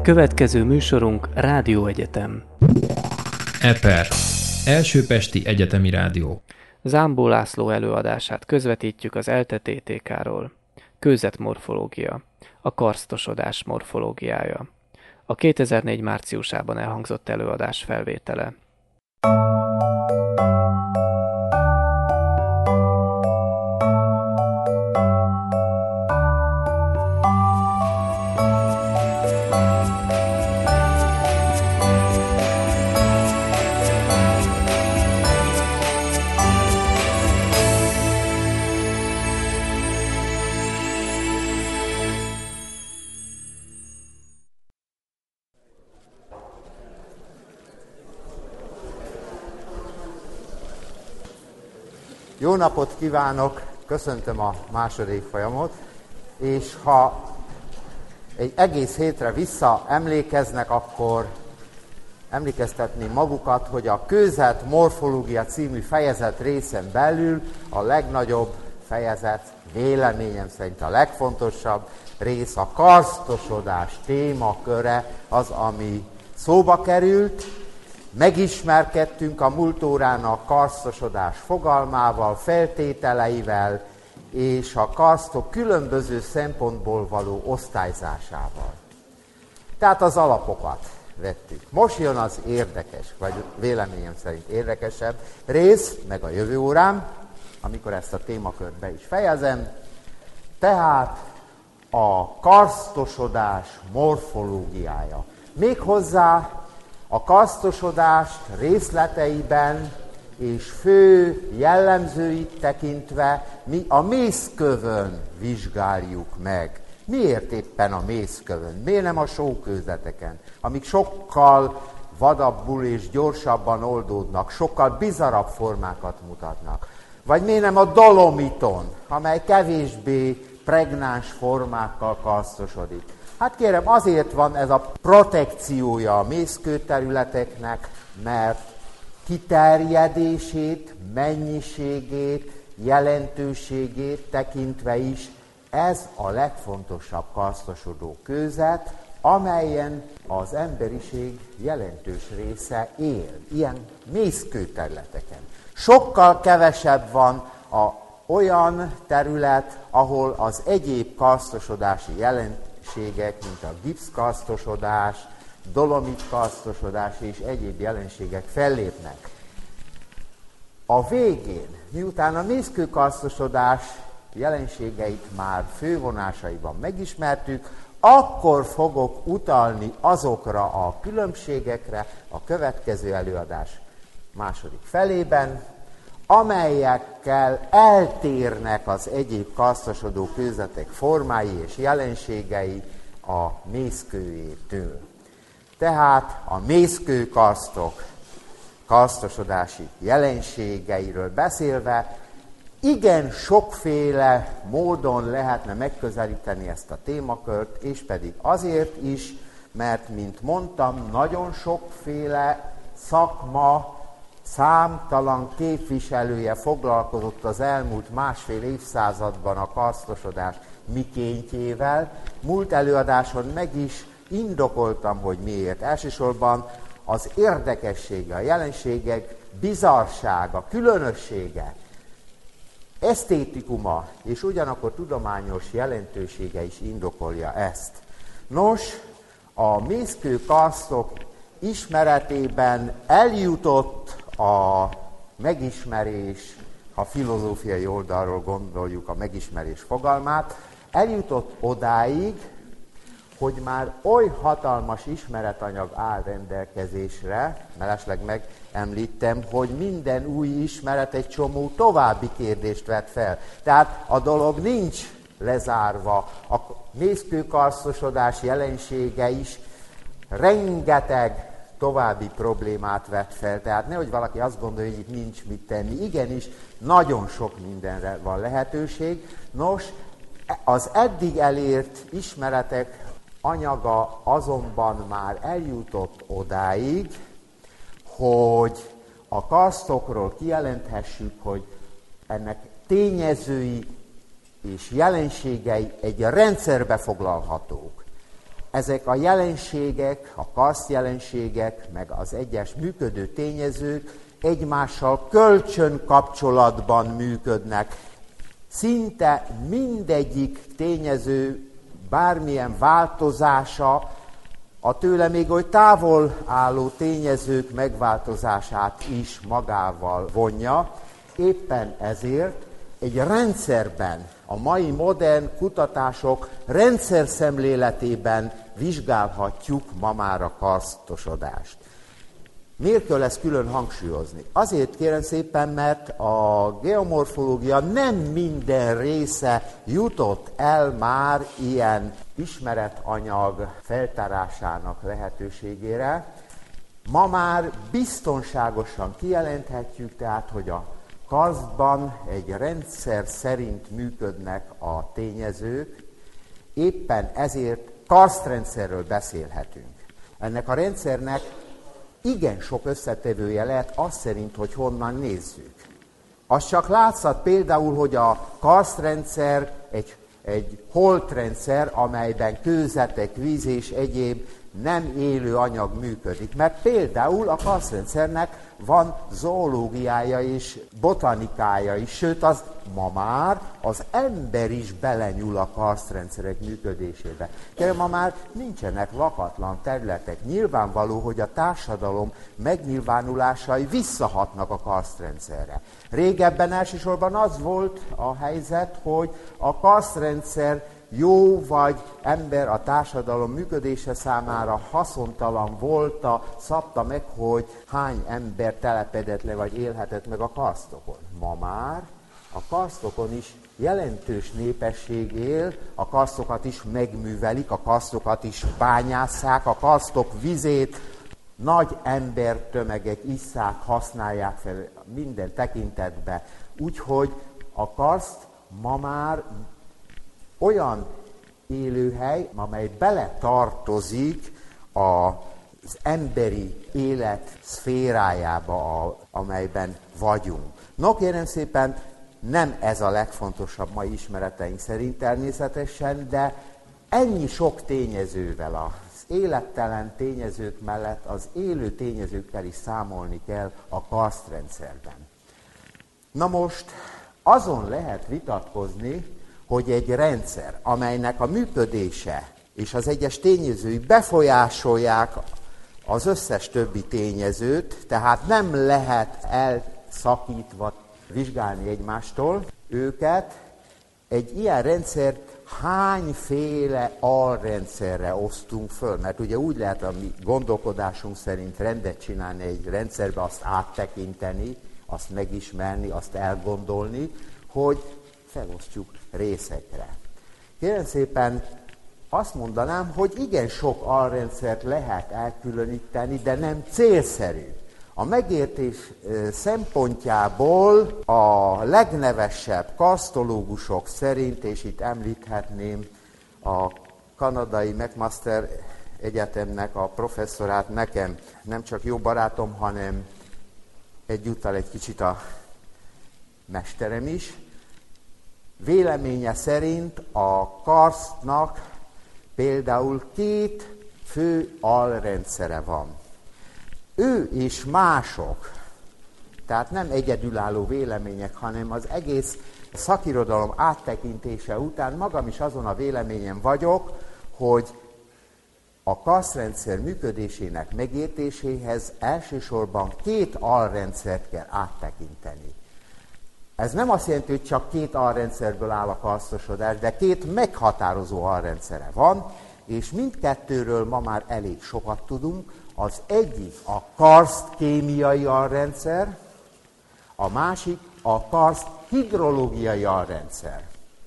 Következő műsorunk Rádióegyetem. EPER, Első Pesti Egyetemi Rádió. Zámbó László előadását közvetítjük az ELTE TTK-ról. Kőzetmorfológia, a karsztosodás morfológiája. A 2004 márciusában elhangzott előadás felvétele. Jó napot kívánok! Köszöntöm a második folyamot, és ha egy egész hétre visszaemlékeznek, akkor emlékeztetném magukat, hogy a Kőzet morfológia című fejezet részen belül a legnagyobb fejezet, véleményem szerint a legfontosabb rész, a karsztosodás témaköre az, ami szóba került. Megismerkedtünk a múlt órán a karsztosodás fogalmával, feltételeivel és a karsztok különböző szempontból való osztályzásával. Tehát az alapokat vettük. Most jön az érdekes, vagy véleményem szerint érdekesebb rész, meg a jövő órán, amikor ezt a témakört be is fejezem. Tehát a karsztosodás morfológiája. Méghozzá a karsztosodást részleteiben és fő jellemzőit tekintve mi a mészkövön vizsgáljuk meg. Miért éppen a mészkövön? Miért nem a sókőzeteken, amik sokkal vadabbul és gyorsabban oldódnak, sokkal bizarabb formákat mutatnak? Vagy miért nem a dolomiton, amely kevésbé pregnáns formákkal karsztosodik? Hát kérem, azért van ez a protekciója a mészkőterületeknek, mert kiterjedését, mennyiségét, jelentőségét tekintve is ez a legfontosabb karsztosodó kőzet, amelyen az emberiség jelentős része él, ilyen mészkőterületeken. Sokkal kevesebb van olyan terület, ahol az egyéb karsztosodási jelenségek, mint a gipszkarsztosodás, dolomitkarsztosodás és egyéb jelenségek fellépnek. A végén, miután a mészkőkarsztosodás jelenségeit már fővonásaiban megismertük, akkor fogok utalni azokra a különbségekre a következő előadás második felében, amelyekkel eltérnek az egyéb karsztosodó kőzetek formái és jelenségei a mészkőjétől. Tehát a mészkőkarsztok karsztosodási jelenségeiről beszélve, igen sokféle módon lehetne megközelíteni ezt a témakört, és pedig azért is, mert, mint mondtam, nagyon sokféle szakma, számtalan képviselője foglalkozott az elmúlt másfél évszázadban a karsztosodás mikéntjével. Múlt előadáson meg is indokoltam, hogy miért. Elsősorban az érdekessége, a jelenségek bizarsága, különössége, esztétikuma és ugyanakkor tudományos jelentősége is indokolja ezt. Nos, a mészkőkarsztok ismeretében eljutott a megismerés, ha filozófiai oldalról gondoljuk a megismerés fogalmát, eljutott odáig, hogy már oly hatalmas ismeretanyag áll rendelkezésre, mellesleg megemlítem, hogy minden új ismeret egy csomó további kérdést vet fel. Tehát a dolog nincs lezárva, a mészkőkarsztosodás jelensége is rengeteg további problémát vet fel. Tehát nehogy valaki azt gondolja, hogy itt nincs mit tenni. Igenis, nagyon sok mindenre van lehetőség. Nos, az eddig elért ismeretek anyaga azonban már eljutott odáig, hogy a karsztokról kijelenthessük, hogy ennek tényezői és jelenségei egy rendszerbe foglalhatók. ezek a jelenségek, a karszt jelenségek, meg az egyes működő tényezők egymással kölcsönkapcsolatban működnek. Szinte mindegyik tényező bármilyen változása a tőle még oly távol álló tényezők megváltozását is magával vonja. Éppen ezért egy rendszerben, a mai modern kutatások rendszer szemléletében vizsgálhatjuk ma már a karsztosodást. Miért kell ezt külön hangsúlyozni? Azért kérem szépen, mert a geomorfológia nem minden része jutott el már ilyen ismeretanyag feltárásának lehetőségére. Ma már biztonságosan kijelenthetjük, tehát, hogy a karsztban egy rendszer szerint működnek a tényezők, éppen ezért karsztrendszerről beszélhetünk. Ennek a rendszernek igen sok összetevője lehet, azt szerint, hogy honnan nézzük. Az csak látszat például, hogy a karsztrendszer egy holtrendszer, amelyben kőzetek, víz és egyéb nem élő anyag működik. Mert például a karsztrendszernek van zoológiája és botanikája is, sőt, az ma már az ember is belenyúl a karsztrendszerek működésébe. Kérem, ma már nincsenek lakatlan területek. Nyilvánvaló, hogy a társadalom megnyilvánulásai visszahatnak a karsztrendszerre. Régebben elsősorban az volt a helyzet, hogy a karsztrendszer jó vagy ember a társadalom működése számára haszontalan volt, szabta meg, hogy hány ember telepedett le vagy élhetett meg a karsztokon. Ma már a karsztokon is jelentős népesség él, a karsztokat is megművelik, a karsztokat is bányásszák, a karsztok vizét nagy embertömegek isszák, használják fel minden tekintetben. Úgyhogy a karszt ma már olyan élőhely, amely beletartozik az emberi élet szférájába, amelyben vagyunk. No, kérem szépen, nem ez a legfontosabb mai ismereteink szerint természetesen, de ennyi sok tényezővel, az élettelen tényezők mellett az élő tényezőkkel is számolni kell a karsztrendszerben. Na most azon lehet vitatkozni, hogy egy rendszer, amelynek a működése és az egyes tényezői befolyásolják az összes többi tényezőt, tehát nem lehet elszakítva vizsgálni egymástól őket, egy ilyen rendszert hányféle alrendszerre osztunk föl? Mert ugye úgy lehet a mi gondolkodásunk szerint rendet csinálni egy rendszerbe, azt áttekinteni, azt megismerni, azt elgondolni, hogy felosztjuk részekre. Kérem szépen, azt mondanám, hogy igen sok alrendszert lehet elkülöníteni, de nem célszerű. A megértés szempontjából a legnevesebb karsztológusok szerint, és itt említhetném a kanadai McMaster Egyetemnek a professzorát, nekem nem csak jó barátom, hanem egyúttal egy kicsit a mesterem is. Véleménye szerint a karsztnak például 2 fő alrendszere van. Ő és mások, tehát nem egyedülálló vélemények, hanem az egész szakirodalom áttekintése után magam is azon a véleményen vagyok, hogy a karsztrendszer működésének megértéséhez elsősorban 2 alrendszert kell áttekinteni. Ez nem azt jelenti, hogy csak 2 alrendszerből áll a karsztosodás, de 2 meghatározó alrendszere van, és mindkettőről ma már elég sokat tudunk. Az egyik a karsztkémiai alrendszer, a másik a karszt-hidrológiai alrendszer.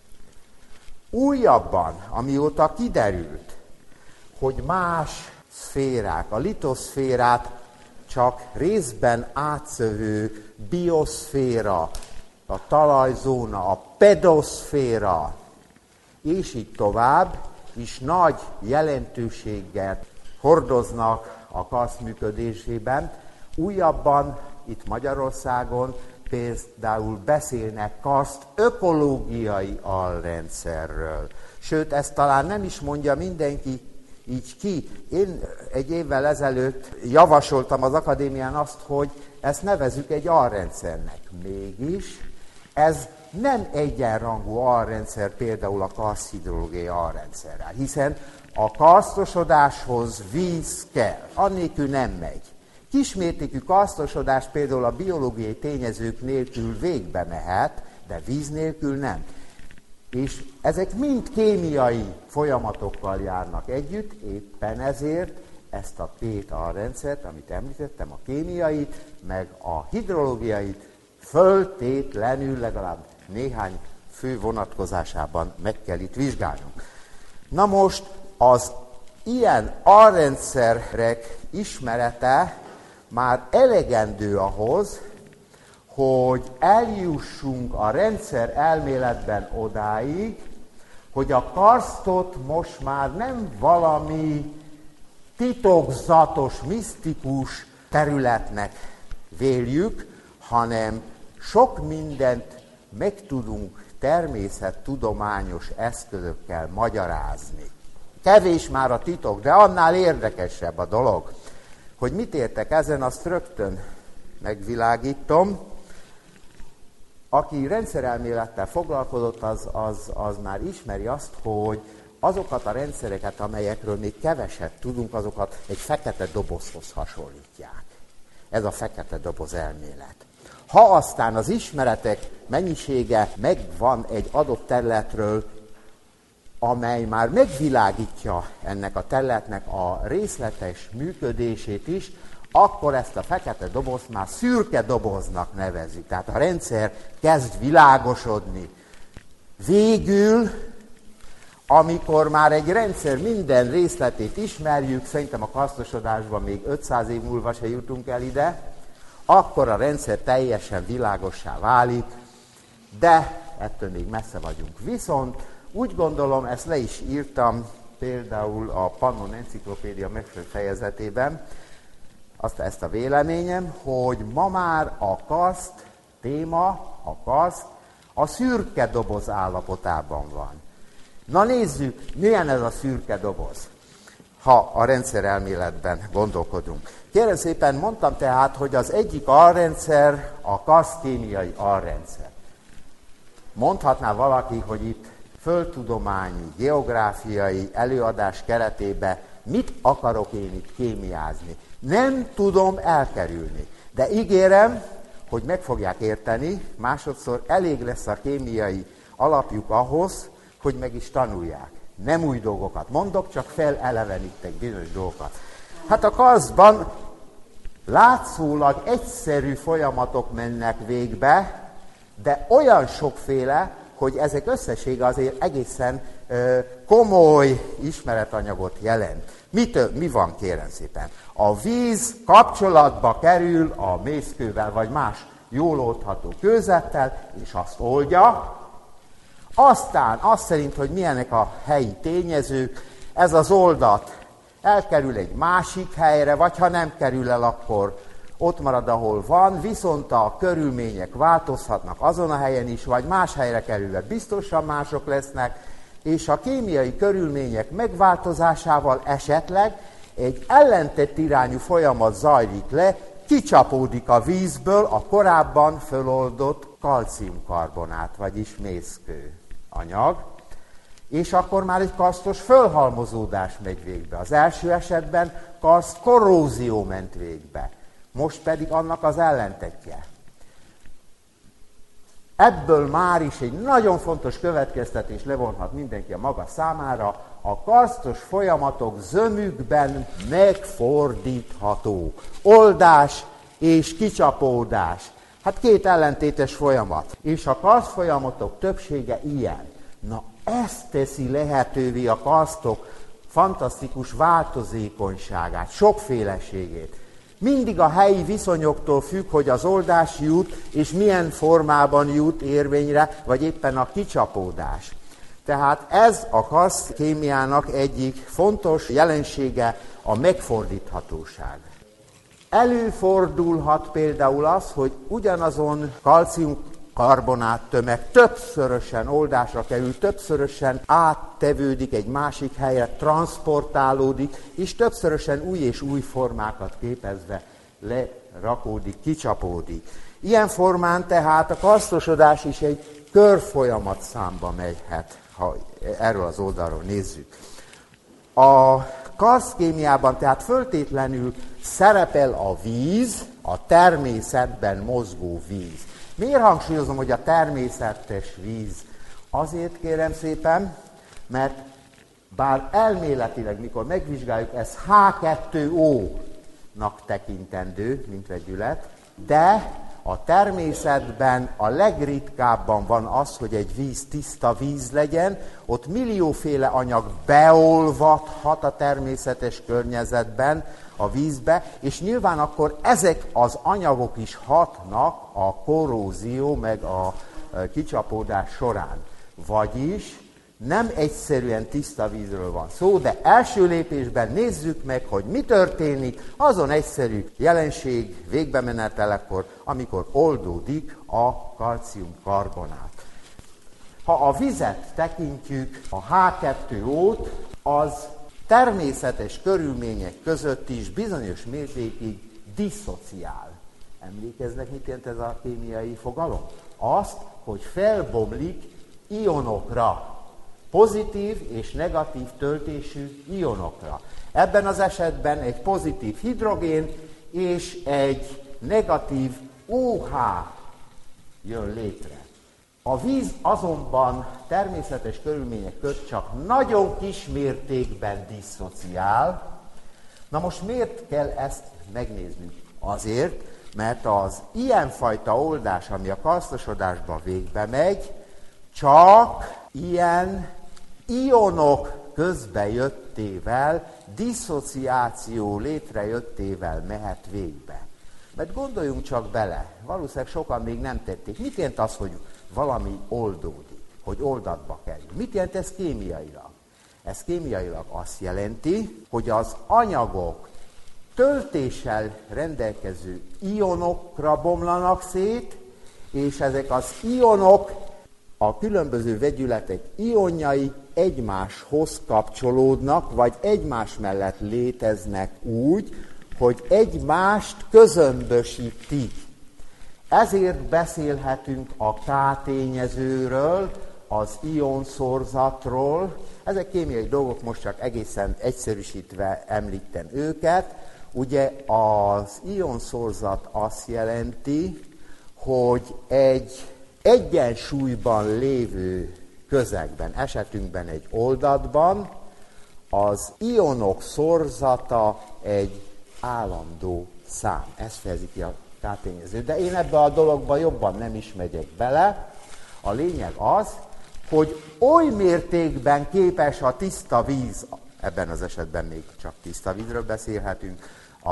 Újabban, amióta kiderült, hogy más szférák, a litoszférát csak részben átszövő bioszféra, a talajzóna, a pedoszféra, és így tovább, is nagy jelentőséget hordoznak a karszt működésében. Újabban itt Magyarországon például beszélnek karszt ökológiai alrendszerről. Sőt, ezt talán nem is mondja mindenki így ki. Én egy évvel ezelőtt javasoltam az akadémián azt, hogy ezt nevezzük egy alrendszernek. Mégis ez nem egyenrangú alrendszer például a karszthidrológiai alrendszerrel, hiszen a karsztosodáshoz víz kell, annélkül nem megy. Kismértékű karsztosodás például a biológiai tényezők nélkül végbe mehet, de víz nélkül nem. És ezek mind kémiai folyamatokkal járnak együtt, éppen ezért ezt a két alrendszert, amit említettem, a kémiait, meg a hidrológiait föltétlenül legalább néhány fő vonatkozásában meg kell itt vizsgálnunk. Na most az ilyen alrendszerek ismerete már elegendő ahhoz, hogy eljussunk a rendszer elméletben odáig, hogy a karsztot most már nem valami titokzatos, misztikus területnek véljük, hanem sok mindent meg tudunk természettudományos eszközökkel magyarázni. Kevés már a titok, de annál érdekesebb a dolog. Hogy mit értek ezen, azt rögtön megvilágítom. Aki rendszerelmélettel foglalkozott, az már ismeri azt, hogy azokat a rendszereket, amelyekről még keveset tudunk, azokat egy fekete dobozhoz hasonlítják. Ez a fekete doboz elmélet. Ha aztán az ismeretek mennyisége megvan egy adott területről, amely már megvilágítja ennek a területnek a részletes működését is, akkor ezt a fekete dobozt már szürke doboznak nevezik. Tehát a rendszer kezd világosodni. Végül, amikor már egy rendszer minden részletét ismerjük, szerintem a karsztosodásban még 500 év múlva se jutunk el ide, akkor a rendszer teljesen világossá válik, de ettől még messze vagyunk. Viszont úgy gondolom, ezt le is írtam például a Pannon Enciklopédia megfelelő fejezetében, ezt a véleményem, hogy ma már a karszt téma, a karszt a szürke doboz állapotában van. Na nézzük, milyen ez a szürke doboz, ha a rendszerelméletben gondolkodunk. Kérem szépen, mondtam tehát, hogy az egyik alrendszer a karsztkémiai alrendszer. Mondhatná valaki, hogy itt földtudományi, geográfiai előadás keretében mit akarok én itt kémiázni. Nem tudom elkerülni, de ígérem, hogy meg fogják érteni, másodszor elég lesz a kémiai alapjuk ahhoz, hogy meg is tanulják. Nem új dolgokat mondok, csak felelevenítek bizonyos dolgokat. Hát a karsztban látszólag egyszerű folyamatok mennek végbe, de olyan sokféle, hogy ezek összessége azért egészen komoly ismeretanyagot jelent. Mi van, kérem szépen? A víz kapcsolatba kerül a mészkővel, vagy más jól oldható kőzettel, és azt oldja. Aztán azt szerint, hogy milyenek a helyi tényezők, ez az oldat elkerül egy másik helyre, vagy ha nem kerül el, akkor ott marad, ahol van, viszont a körülmények változhatnak azon a helyen is, vagy más helyre kerülve biztosan mások lesznek, és a kémiai körülmények megváltozásával esetleg egy ellentett irányú folyamat zajlik le, kicsapódik a vízből a korábban föloldott kalciumkarbonát, vagyis mészkő anyag, és akkor már egy karsztos fölhalmozódás megy végbe. Az első esetben karszt korrózió ment végbe, most pedig annak az ellentetje. Ebből már is egy nagyon fontos következtetés levonhat mindenki a maga számára, a karsztos folyamatok zömükben megfordítható. Oldás és kicsapódás. Hát két ellentétes folyamat. És a karszt folyamatok többsége ilyen. Na, ezt teszi lehetővé a karsztok fantasztikus változékonyságát, sokféleségét. Mindig a helyi viszonyoktól függ, hogy az oldás jut, és milyen formában jut érvényre, vagy éppen a kicsapódás. Tehát ez a karsztkémiának egyik fontos jelensége a megfordíthatóság. Előfordulhat például az, hogy ugyanazon kalcium karbonáttömeg többszörösen oldásra kerül, többszörösen áttevődik egy másik helyre, transportálódik, és többszörösen új és új formákat képezve lerakódik, kicsapódik. Ilyen formán tehát a karsztosodás is egy körfolyamat számba megyhet, ha erről az oldalról nézzük. A karszkémiában tehát föltétlenül szerepel a víz, a természetben mozgó víz. Miért hangsúlyozom, hogy a természetes víz? Azért kérem szépen, mert bár elméletileg, mikor megvizsgáljuk, ez H2O-nak tekintendő, mint vegyület, de a természetben a legritkábban van az, hogy egy víz tiszta víz legyen, ott millióféle anyag beolvadhat a természetes környezetben, a vízbe, és nyilván akkor ezek az anyagok is hatnak a korrózió meg a kicsapódás során. Vagyis nem egyszerűen tiszta vízről van szó, de első lépésben nézzük meg, hogy mi történik azon egyszerű jelenség végbemenetelekor, amikor oldódik a kalciumkarbonát. Ha a vizet tekintjük, a H2O-t, az természetes körülmények között is bizonyos mértékig disszociál. Emlékeznek, mit jelent ez a kémiai fogalom? Azt, hogy felbomlik ionokra, pozitív és negatív töltésű ionokra. Ebben az esetben egy pozitív hidrogén és egy negatív OH jön létre. A víz azonban természetes körülmények között csak nagyon kis mértékben disszociál. Na most miért kell ezt megnéznünk? Azért, mert az ilyenfajta oldás, ami a karsztosodásba végbe megy, csak ilyen ionok közbejöttével, disszociáció létrejöttével mehet végbe. Mert gondoljunk csak bele, valószínűleg sokan még nem tették. Mit jelent az, hogy valami oldódik, hogy oldatba kerül? Mit jelent ez kémiailag? Ez kémiailag azt jelenti, hogy az anyagok töltéssel rendelkező ionokra bomlanak szét, és ezek az ionok, a különböző vegyületek ionjai egymáshoz kapcsolódnak, vagy egymás mellett léteznek úgy, hogy egymást közömbösítik. Ezért beszélhetünk a K-tényezőről, az ionszorzatról. Ezek kémiai dolgok, most csak egészen egyszerűsítve említem őket. Ugye az ionszorzat azt jelenti, hogy egy egyensúlyban lévő közegben, esetünkben egy oldatban, az ionok szorzata egy állandó szám. Ez fejezi ki a K-tényező. De én ebbe a dologba jobban nem is megyek bele. A lényeg az, hogy oly mértékben képes a tiszta víz, ebben az esetben még csak tiszta vízről beszélhetünk, a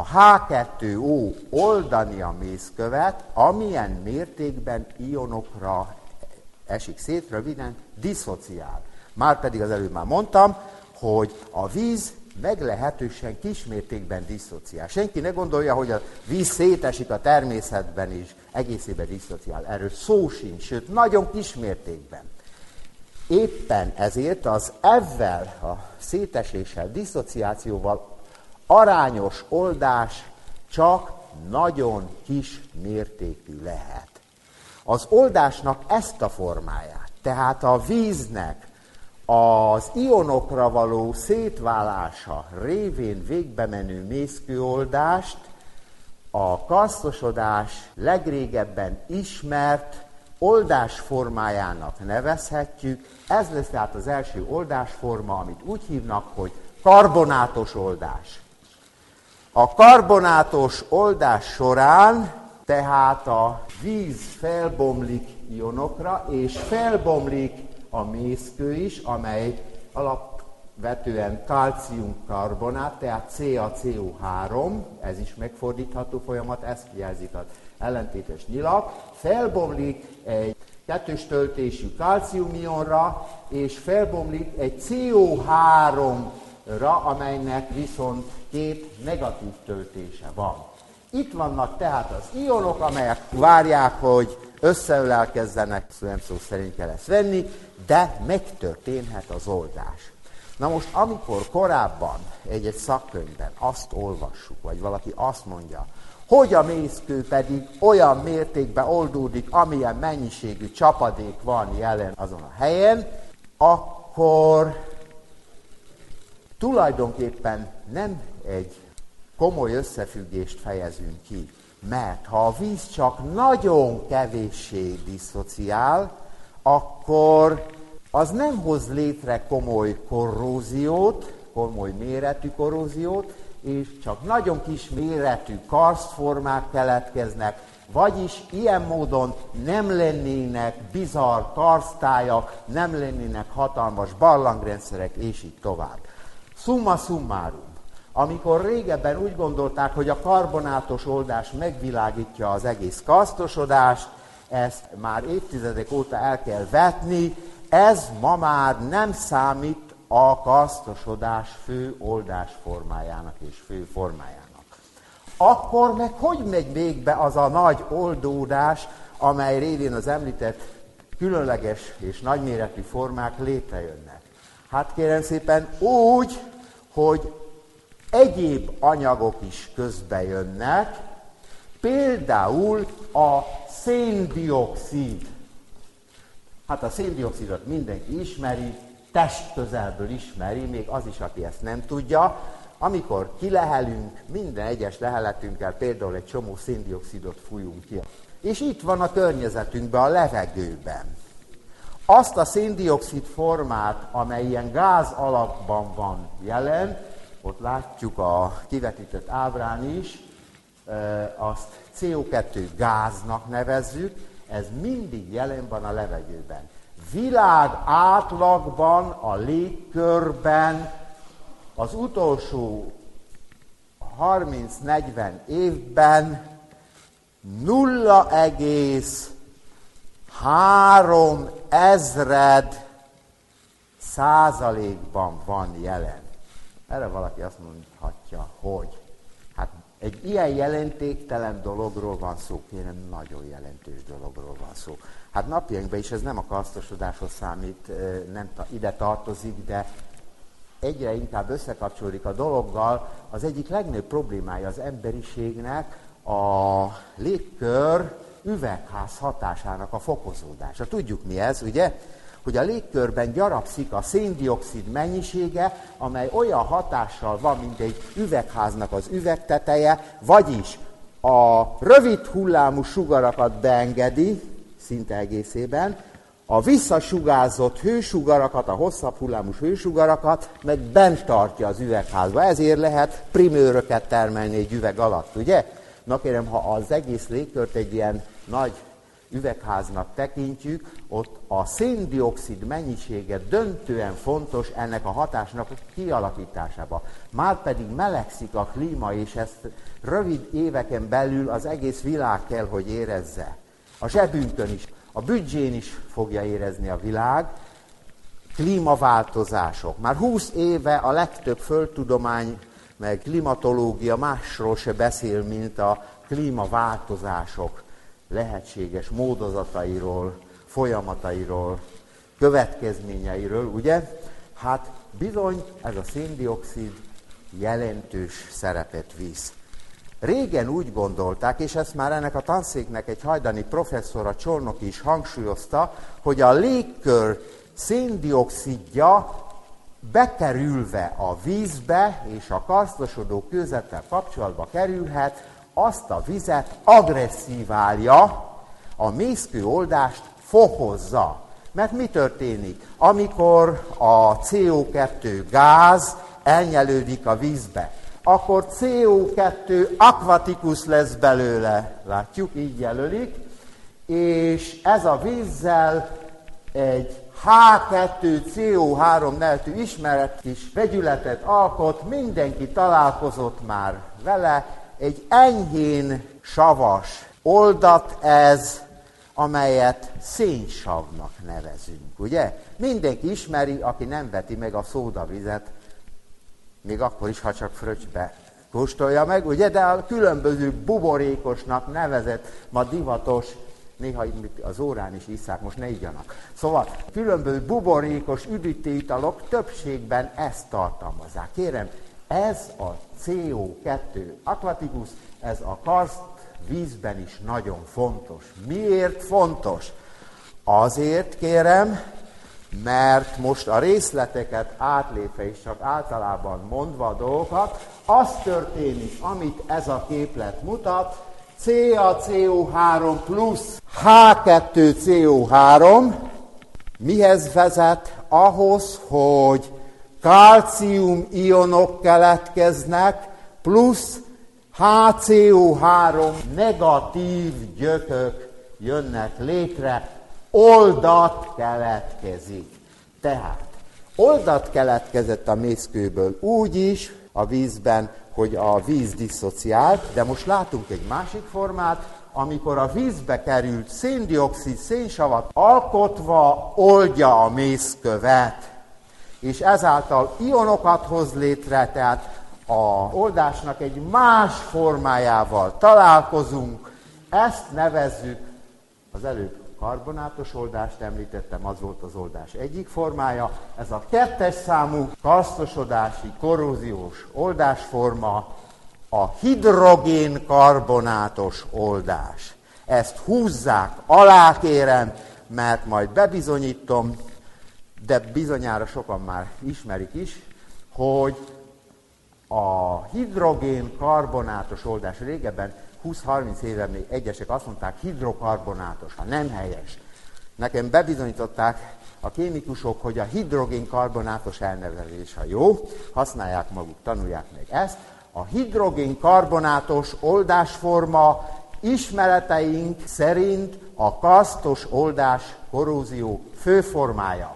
H2O oldani a mészkövet, amilyen mértékben ionokra esik szét, röviden disszociál. Márpedig az előbb már mondtam, hogy a víz meglehetősen kismértékben disszociál. Senki ne gondolja, hogy a víz szétesik a természetben is, egészében disszociál. Erről szó sincs, sőt, nagyon kismértékben. Éppen ezért az ezzel, a széteséssel, disszociációval arányos oldás csak nagyon kis mértékű lehet. Az oldásnak ezt a formáját, tehát a víznek az ionokra való szétválása révén végbemenő mészkőoldást a karsztosodás legrégebben ismert oldás formájának nevezhetjük. Ez lesz tehát az első oldásforma, amit úgy hívnak, hogy karbonátos oldás. A karbonátos oldás során tehát a víz felbomlik ionokra, és felbomlik a mészkő is, amely alapvetően kalciumkarbonát, tehát CaCO3, ez is megfordítható folyamat, ezt jelzik az ellentétes nyilak, felbomlik egy kettős töltésű kalciumionra, és felbomlik egy CO3-ra, amelynek viszont két negatív töltése van. Itt vannak tehát az ionok, amelyek várják, hogy összeölelkezzenek, nem szó szerint kell ezt venni, de megtörténhet az oldás. Na most, amikor korábban egy szakkönyvben azt olvassuk, vagy valaki azt mondja, hogy a mészkő pedig olyan mértékben oldódik, amilyen mennyiségű csapadék van jelen azon a helyen, akkor tulajdonképpen nem egy komoly összefüggést fejezünk ki, mert ha a víz csak nagyon kevéssé disszociál, akkor az nem hoz létre komoly korróziót, komoly méretű korróziót, és csak nagyon kis méretű karsztformák keletkeznek, vagyis ilyen módon nem lennének bizarr karsztályak, nem lennének hatalmas barlangrendszerek, és így tovább. Summa summarum, amikor régebben úgy gondolták, hogy a karbonátos oldás megvilágítja az egész karsztosodást, ezt már évtizedek óta el kell vetni, ez ma már nem számít a karsztosodás fő oldásformájának és fő formájának. Akkor meg hogy megy végbe az a nagy oldódás, amely révén az említett különleges és nagyméretű formák létrejönnek? Hát kérem szépen úgy, hogy egyéb anyagok is közbejönnek, például a széndioxid. Hát a széndioxidot mindenki ismeri, testközelből ismeri, még az is, aki ezt nem tudja. Amikor kilehelünk, minden egyes leheletünkkel például egy csomó széndioxidot fújunk ki. És itt van a környezetünkben, a levegőben. Azt a széndioxid formát, amely ilyen gáz alakban van jelen, ott látjuk a kivetített ábrán is, azt CO2 gáznak nevezzük, ez mindig jelen van a levegőben. Világ átlagban, a légkörben az utolsó 30-40 évben 0,3% van jelen. Erre valaki azt mondhatja, hogy hát egy ilyen jelentéktelen dologról van szó, kérem, nagyon jelentős dologról van szó. Hát napjainkban is ez nem a karsztosodáshoz számít, nem ide tartozik, de egyre inkább összekapcsolódik a dologgal. Az egyik legnagyobb problémája az emberiségnek a légkör üvegház hatásának a fokozódása. Tudjuk mi ez, ugye? Hogy a légkörben gyarapszik a széndioxid mennyisége, amely olyan hatással van, mint egy üvegháznak az üvegteteje, vagyis a rövid hullámú sugarakat beengedi, szinte egészében, a visszasugárzott hősugarakat, a hosszabb hullámú hősugarakat meg bent tartja az üvegházba. Ezért lehet primőröket termelni egy üveg alatt, ugye? Na kérem, ha az egész légkört egy ilyen nagy üvegháznak tekintjük, ott a széndioxid mennyisége döntően fontos ennek a hatásnak a kialakításába. Márpedig melegszik a klíma, és ezt rövid éveken belül az egész világ kell, hogy érezze. A zsebünkön is, a büdzsén is fogja érezni a világ. Klímaváltozások. Már 20 éve a legtöbb földtudomány, meg klimatológia másról se beszél, mint a klímaváltozások lehetséges módozatairól, folyamatairól, következményeiről, ugye? Hát bizony ez a széndioxid jelentős szerepet visz. Régen úgy gondolták, és ezt már ennek a tanszéknek egy hajdani professzor, a Csornoki is hangsúlyozta, hogy a légkör széndioxidja bekerülve a vízbe és a karsztosodó kőzettel kapcsolatba kerülhet, azt a vizet agresszíválja, a mészkőoldást fokozza. Mert mi történik? Amikor a CO2 gáz elnyelődik a vízbe, akkor CO2 aquaticus lesz belőle, látjuk, így jelölik, és ez a vízzel egy H2CO3 nevetű ismeretes vegyületet alkot, mindenki találkozott már vele, egy enyhén savas oldat ez, amelyet szénsavnak nevezünk, ugye? Mindenki ismeri, aki nem veti meg a szódavizet, még akkor is, ha csak fröccsbe kóstolja meg, ugye? De a különböző buborékosnak nevezett, ma divatos Néha az órán is isszák, most ne igyanak. Szóval különböző buborékos üdítőitalok többségben ezt tartalmazzák. Kérem, ez a CO2 aquaticus, ez a karszt vízben is nagyon fontos. Miért fontos? Azért kérem, mert most a részleteket átlépve és csak általában mondva a dolgokat, az történik, amit ez a képlet mutat, CaCO3 plusz H2CO3 mihez vezet? Ahhoz, hogy kalcium ionok keletkeznek, plusz HCO3 negatív gyökök jönnek létre, oldat keletkezik. Tehát oldat keletkezett a mészkőből úgy is a vízben, hogy a víz disszociált, de most látunk egy másik formát, amikor a vízbe került széndioxid, szénsavat alkotva oldja a mészkövet, és ezáltal ionokat hoz létre, tehát a oldásnak egy más formájával találkozunk, ezt nevezzük, az előbb karbonátos oldást említettem, az volt az oldás egyik formája, ez a 2. számú karsztosodási, korróziós oldásforma, a hidrogén-karbonátos oldás. Ezt húzzák alá, kérem, mert majd bebizonyítom, de bizonyára sokan már ismerik is, hogy a hidrogén-karbonátos oldás régebben 20-30 éve még egyesek azt mondták, hidrokarbonátos, ha nem helyes. Nekem bebizonyították a kémikusok, hogy a hidrogén-karbonátos elnevezés, ha jó, használják maguk, tanulják meg ezt. A hidrogén-karbonátos oldásforma ismereteink szerint a karsztos oldás korrózió főformája.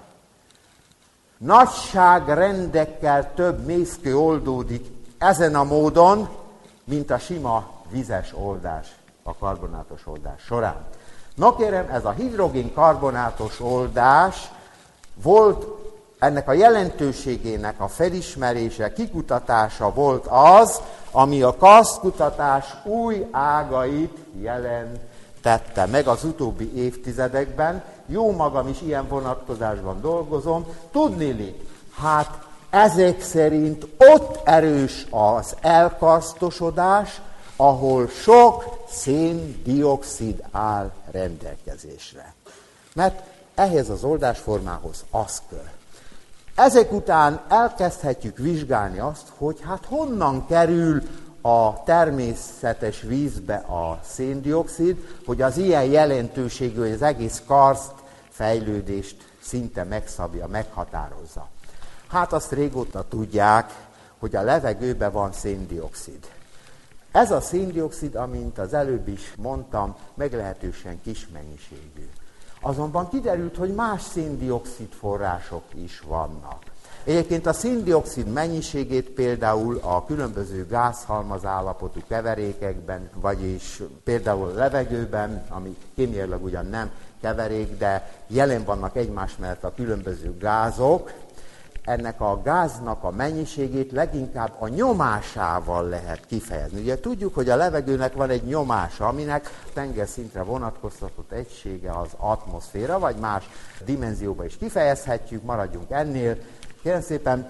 Nagyságrendekkel több mészkő oldódik ezen a módon, mint a sima vizes oldás, a karbonátos oldás során. Na kérem, ez a hidrogén-karbonátos oldás volt, ennek a jelentőségének a felismerése, kikutatása volt az, ami a karsztkutatás új ágait jelentette meg az utóbbi évtizedekben. Jó magam is ilyen vonatkozásban dolgozom. Tudniillik, hát ezek szerint ott erős az elkarsztosodás, ahol sok szén-dioxid áll rendelkezésre. Mert ehhez az oldásformához az kell. Ezek után elkezdhetjük vizsgálni azt, hogy hát honnan kerül a természetes vízbe a szén-dioxid, hogy az ilyen jelentőségű, hogy az egész karszt fejlődést szinte megszabja, meghatározza. Hát azt régóta tudják, hogy a levegőben van szén-dioxid. Ez a szén-dioxid, amint az előbb is mondtam, meglehetősen kis mennyiségű. Azonban kiderült, hogy más szén-dioxid források is vannak. Egyébként a szén-dioxid mennyiségét például a különböző gázhalmaz állapotú keverékekben, vagyis például a levegőben, ami kémiailag ugyan nem keverék, de jelen vannak egymás mellett a különböző gázok, ennek a gáznak a mennyiségét leginkább a nyomásával lehet kifejezni. Ugye tudjuk, hogy a levegőnek van egy nyomása, aminek tengerszintre vonatkoztatott egysége az atmoszféra, vagy más dimenzióban is kifejezhetjük, maradjunk ennél. Kérem szépen,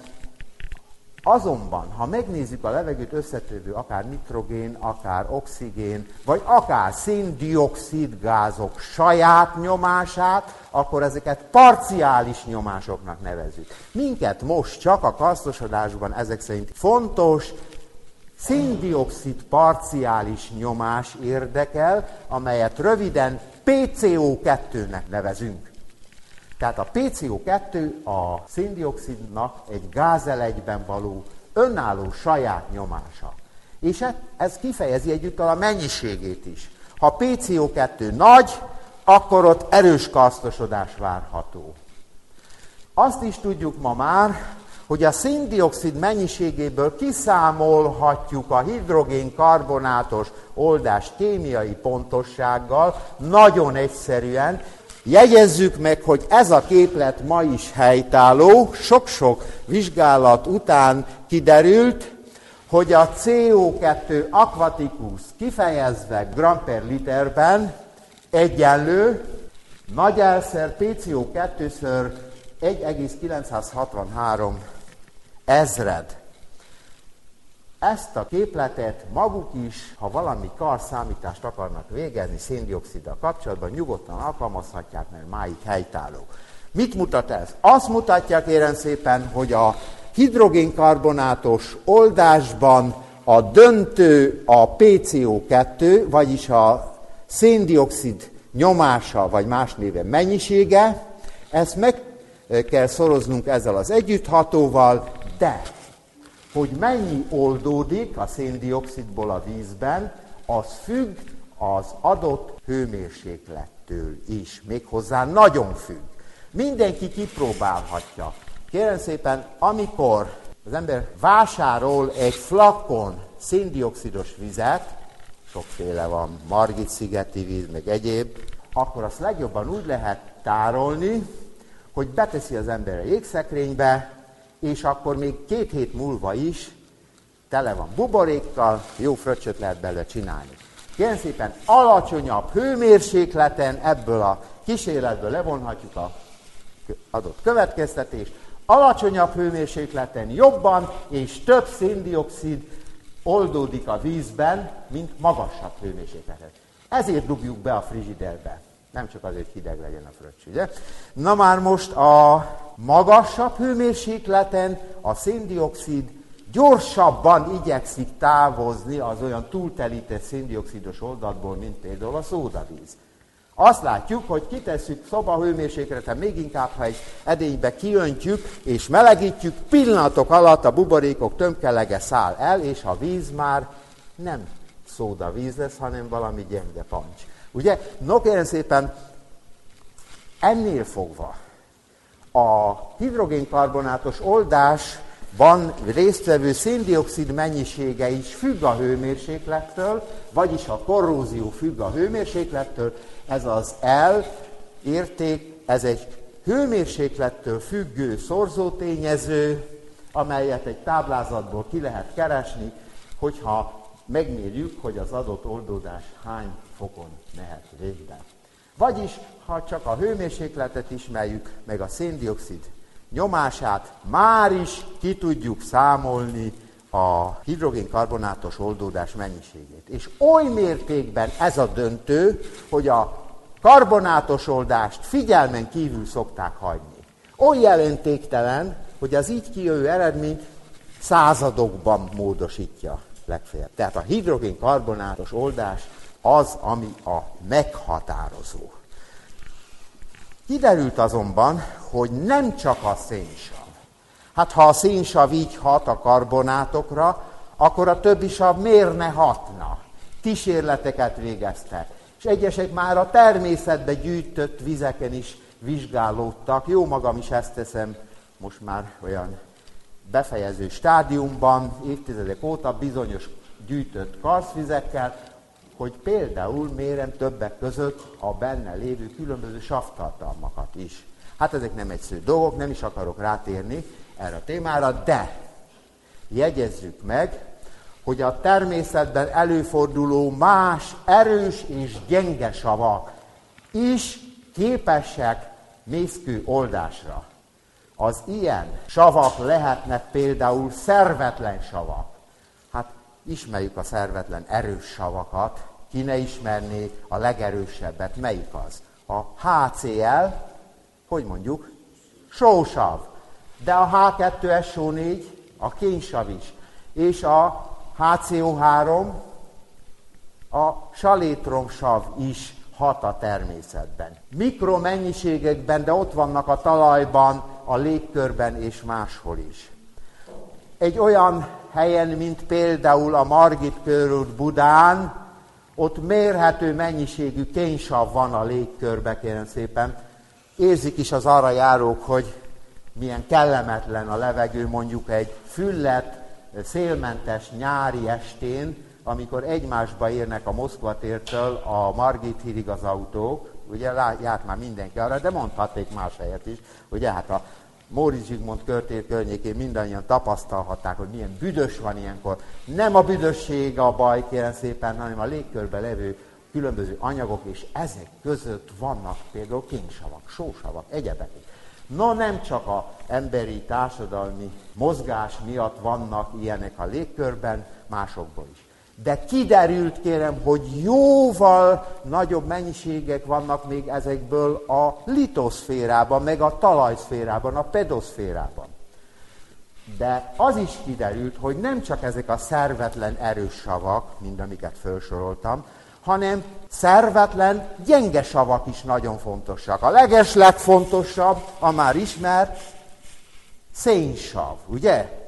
azonban, ha megnézzük a levegőt összetevő akár nitrogén, akár oxigén, vagy akár szén-dioxid gázok saját nyomását, akkor ezeket parciális nyomásoknak nevezzük. Minket most csak a karsztosodásban ezek szerint fontos szén-dioxid parciális nyomás érdekel, amelyet röviden PCO2-nek nevezünk. Tehát a PCO2 a szén-dioxidnak egy gázelegyben való önálló saját nyomása. És ez kifejezi egyúttal a mennyiségét is. Ha PCO2 nagy, akkor ott erős karsztosodás várható. Azt is tudjuk ma már, hogy a szén-dioxid mennyiségéből kiszámolhatjuk a hidrogén-karbonátos oldás kémiai pontossággal, nagyon egyszerűen. Jegyezzük meg, hogy ez a képlet ma is helytálló, sok-sok vizsgálat után kiderült, hogy a CO2 aquaticus kifejezve gram per literben egyenlő nagy elszer PCO2-ször 1,963 ezred. Ezt a képletet maguk is, ha valami karszámítást akarnak végezni széndioxiddal kapcsolatban, nyugodtan alkalmazhatják, mert máig helytálló. Mit mutat ez? Azt mutatja, kérem szépen, hogy a hidrogénkarbonátos oldásban a döntő a PCO2, vagyis a széndioxid nyomása, vagy más néven mennyisége, ezt meg kell szoroznunk ezzel az együtthatóval, de hogy mennyi oldódik a széndioxidból a vízben, az függ az adott hőmérséklettől is, méghozzá nagyon függ. Mindenki kipróbálhatja. Kérem szépen, amikor az ember vásárol egy flakon széndioxidos vizet, sokféle van, Margit-szigeti víz, meg egyéb, akkor azt legjobban úgy lehet tárolni, hogy beteszi az ember a jégszekrénybe, és akkor még 2 hét múlva is tele van buborékkal, jó fröccsöt lehet belőle csinálni. Kérem szépen, alacsonyabb hőmérsékleten ebből a kísérletből levonhatjuk az adott következtetést, alacsonyabb hőmérsékleten jobban és több széndioxid oldódik a vízben, mint magasabb hőmérsékleten. Ezért dugjuk be a frigiderbe. Nem csak azért, hogy hideg legyen a fröccs, ugye? Na már most a magasabb hőmérsékleten a széndioxid gyorsabban igyekszik távozni az olyan túltelített széndioxidos oldatból, mint például a szódavíz. Azt látjuk, hogy kitesszük szobahőmérsékleten, még inkább, ha egy edénybe kiöntjük és melegítjük, pillanatok alatt a buborékok tömkelege száll el, és a víz már nem szódavíz lesz, hanem valami gyenge pancs. Ugye? No, kérem szépen, ennél fogva a hidrogénkarbonátos oldásban résztvevő széndioxid mennyisége is függ a hőmérséklettől, vagyis a korrózió függ a hőmérséklettől, ez az L érték, ez egy hőmérséklettől függő szorzótényező, amelyet egy táblázatból ki lehet keresni, hogyha megmérjük, hogy az adott oldódás hány fokon mehet végbe. Vagyis, ha csak a hőmérsékletet ismerjük, meg a széndioxid nyomását, már is ki tudjuk számolni a hidrogénkarbonátos oldódás mennyiségét. És oly mértékben ez a döntő, hogy a karbonátos oldást figyelmen kívül szokták hagyni. Oly jelentéktelen, hogy az így kijövő eredményt századokban módosítja legfeljebb. Tehát a hidrogénkarbonátos oldás az, ami a meghatározó. Kiderült azonban, hogy nem csak a szénsav. Hát ha a szénsav így hat a karbonátokra, akkor a többi sav miért ne hatna? Kísérleteket végeztek. És egyesek már a természetbe gyűjtött vizeken is vizsgálódtak. Jó magam is ezt teszem, most már olyan befejező stádiumban, évtizedek óta bizonyos gyűjtött karszvizekkel, hogy például mérem többek között a benne lévő különböző savtartalmakat is. Hát ezek nem egyszerű dolgok, nem is akarok rátérni erre a témára, de jegyezzük meg, hogy a természetben előforduló más erős és gyenge savak is képesek mészkő oldásra. Az ilyen savak lehetnek például szervetlen savak. Hát ismerjük a szervetlen erős savakat, ki ne ismerné a legerősebbet, melyik az? A HCl, hogy mondjuk, sósav, de a H2SO4, a kénsav is, és a HCO3, a salétromsav is hat a természetben. Mikromennyiségekben, de ott vannak a talajban, a légkörben és máshol is. Egy olyan helyen, mint például a Margit körút Budán, ott mérhető mennyiségű kénsav van a légkörbe, kérem szépen. Érzik is az arra járók, hogy milyen kellemetlen a levegő mondjuk egy füllet, szélmentes nyári estén, amikor egymásba érnek a Moszkva tértől a Margit hídig az autók, ugye járt már mindenki arra, de mondhatnék más helyet is, ugye hát a Móricz Zsigmond körtér környékén mindannyian tapasztalhatták, hogy milyen büdös van ilyenkor. Nem a büdösség a baj, kérem szépen, hanem a légkörben levő különböző anyagok, és ezek között vannak például kénsavak, sósavak, egyebek. No, nem csak az emberi társadalmi mozgás miatt vannak ilyenek a légkörben, másokból is. De kiderült, kérem, hogy jóval nagyobb mennyiségek vannak még ezekből a litoszférában, meg a talajszférában, a pedoszférában. De az is kiderült, hogy nem csak ezek a szervetlen erős savak, mind amiket felsoroltam, hanem szervetlen, gyenge savak is nagyon fontosak. A legeslegfontosabb, a már ismert, szénsav, ugye?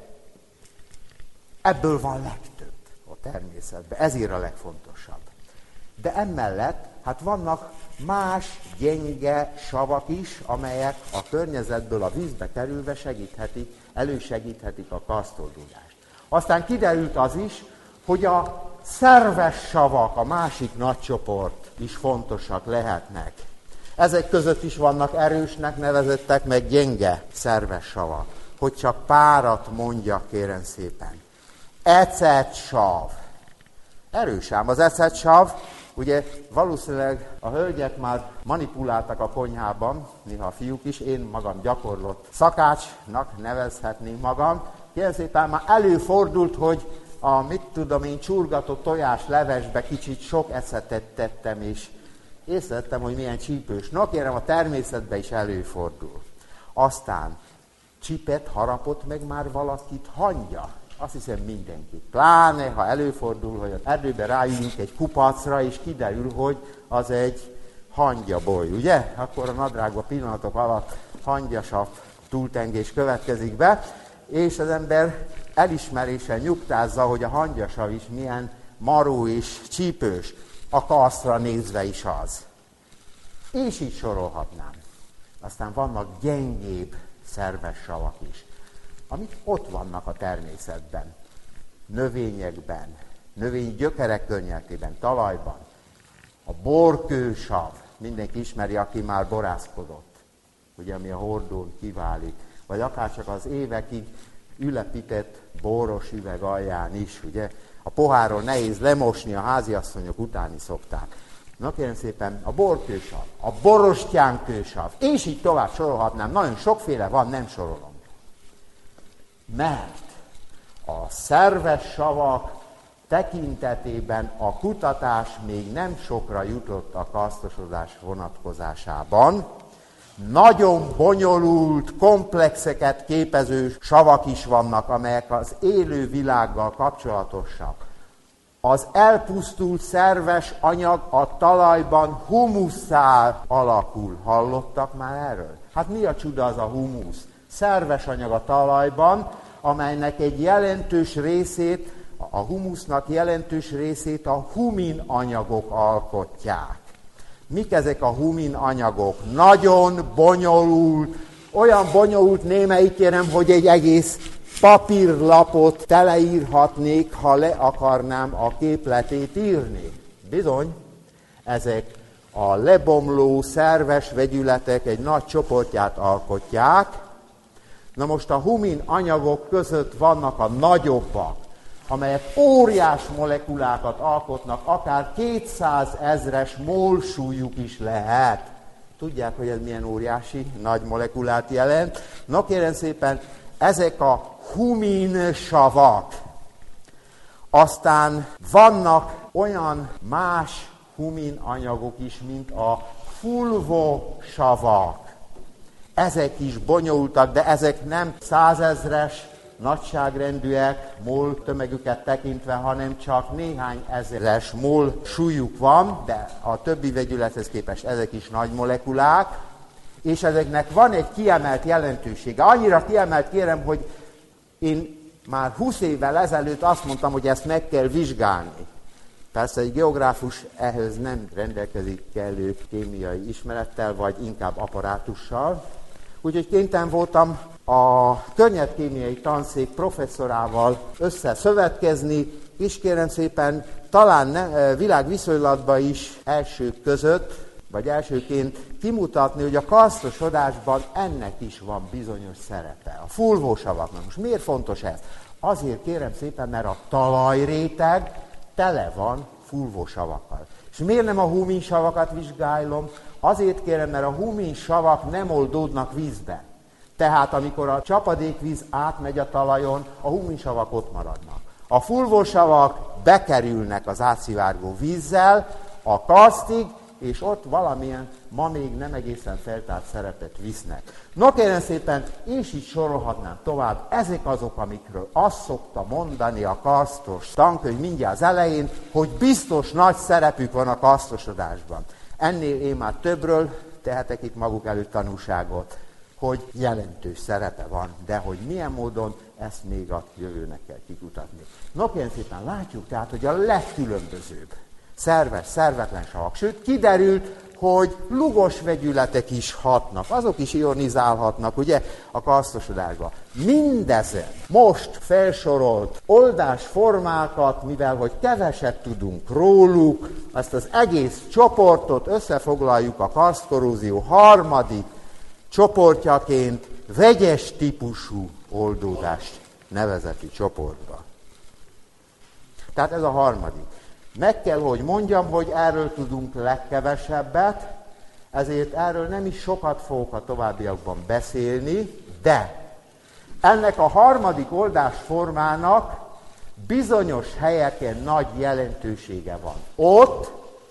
Ebből van legtöbb a természetben, ezért a legfontosabb. De emellett, hát vannak más gyenge savak is, amelyek a környezetből a vízbe kerülve elősegíthetik a karsztordulást. Aztán kiderült az is, hogy a szerves savak, a másik nagy csoport is fontosak lehetnek. Ezek között is vannak erősnek nevezettek, meg gyenge szerves savak. Hogy csak párat mondjak, kérem szépen. Ecetsav. Erős ám az ecetsav. Ugye valószínűleg a hölgyek már manipuláltak a konyhában, néha a fiúk is, én magam gyakorlott szakácsnak nevezhetném magam. Kérem szépen, már előfordult, hogy a csurgatott tojás levesbe kicsit sok ecetet tettem, és észrevettem, hogy milyen csípős. No, kérem, a természetben is előfordul. Aztán csipet, harapott meg már valakit hangya. Azt hiszem mindenki. Pláne, ha előfordul, hogy az erdőben rájövünk egy kupacra, és kiderül, hogy az egy hangyaboly, ugye? Akkor a nadrágban pillanatok alatt hangyasav túltengés következik be, és az ember elismeréssel nyugtázza, hogy a hangyasav is milyen maró és csípős, a karszra nézve is az. És így sorolhatnám. Aztán vannak gyengébb szerves savak is, amik ott vannak a természetben, növényekben, növényi gyökerek környezetében, talajban. A borkősav, mindenki ismeri, aki már borászkodott, ugye, ami a hordón kiválik, vagy akár csak az évekig ülepített boros üveg alján is, ugye. A poháról nehéz lemosni, a háziasszonyok utáni szokták. Na kérem szépen, a borkősav, a borostyánkősav, és így tovább sorolhatnám, nagyon sokféle van, nem sorolom. Mert a szerves savak tekintetében a kutatás még nem sokra jutott a karsztosodás vonatkozásában. Nagyon bonyolult, komplexeket képező savak is vannak, amelyek az élő világgal kapcsolatosak. Az elpusztult szerves anyag a talajban humusszá alakul. Hallottak már erről? Hát mi a csuda az a humusz? Szerves anyag a talajban, amelynek egy jelentős részét, a humusznak jelentős részét a humin anyagok alkotják. Mik ezek a humin anyagok? Nagyon bonyolult, olyan bonyolult némelyik, kérem, hogy egy egész papírlapot teleírhatnék, ha le akarnám a képletét írni. Bizony, ezek a lebomló szerves vegyületek egy nagy csoportját alkotják. Na most a humin anyagok között vannak a nagyobbak, amelyek óriás molekulákat alkotnak, akár 200 000-es molsúlyuk is lehet. Tudják, hogy ez milyen óriási nagy molekulát jelent? Na kérem szépen, ezek a humin savak. Aztán vannak olyan más humin anyagok is, mint a fulvosavak. Ezek is bonyolultak, de ezek nem 100 000-es nagyságrendűek mol tömegüket tekintve, hanem csak néhány ezeres mol súlyuk van, de a többi vegyülethez képest ezek is nagy molekulák, és ezeknek van egy kiemelt jelentősége. Annyira kiemelt, kérem, hogy én már 20 évvel ezelőtt azt mondtam, hogy ezt meg kell vizsgálni. Persze egy geográfus ehhez nem rendelkezik kellő kémiai ismerettel, vagy inkább apparátussal. Úgyhogy kénytelen voltam a környezetkémiai tanszék professzorával összeszövetkezni, és kérem szépen, talán világviszonylatban is elsők között, vagy elsőként kimutatni, hogy a karsztosodásban ennek is van bizonyos szerepe. A fulvósavaknak. Most miért fontos ez? Azért kérem szépen, mert a talajréteg tele van fulvósavakkal. És miért nem a húminsavakat vizsgálom? Azért kérem, mert a húminsavak nem oldódnak vízbe. Tehát amikor a csapadékvíz átmegy a talajon, a húminsavak ott maradnak. A fulvósavak bekerülnek az átszivárgó vízzel a karsztig, és ott valamilyen ma még nem egészen feltárt szerepet visznek. No kérem szépen, és így sorolhatnám tovább, ezek azok, amikről azt szokta mondani a karsztos tankönyv mindjárt az elején, hogy biztos nagy szerepük van a karsztosodásban. Ennél én már többről tehetek itt maguk előtt tanúságot, hogy jelentős szerepe van, de hogy milyen módon, ezt még a jövőnek kell kikutatni. No kérem szépen, látjuk tehát, hogy a legkülönbözőbb szerves, szervetlen savak. Sőt, kiderült, hogy lugos vegyületek is hatnak, azok is ionizálhatnak, ugye, a karsztosodásban. Mindezen most felsorolt oldásformákat, mivel hogy keveset tudunk róluk, ezt az egész csoportot összefoglaljuk a karsztkorrózió harmadik csoportjaként, vegyes típusú oldódás nevezeti csoportba. Tehát ez a harmadik. Meg kell, hogy mondjam, hogy erről tudunk legkevesebbet, ezért erről nem is sokat fogok a továbbiakban beszélni, de ennek a harmadik oldásformának bizonyos helyeken nagy jelentősége van. Ott,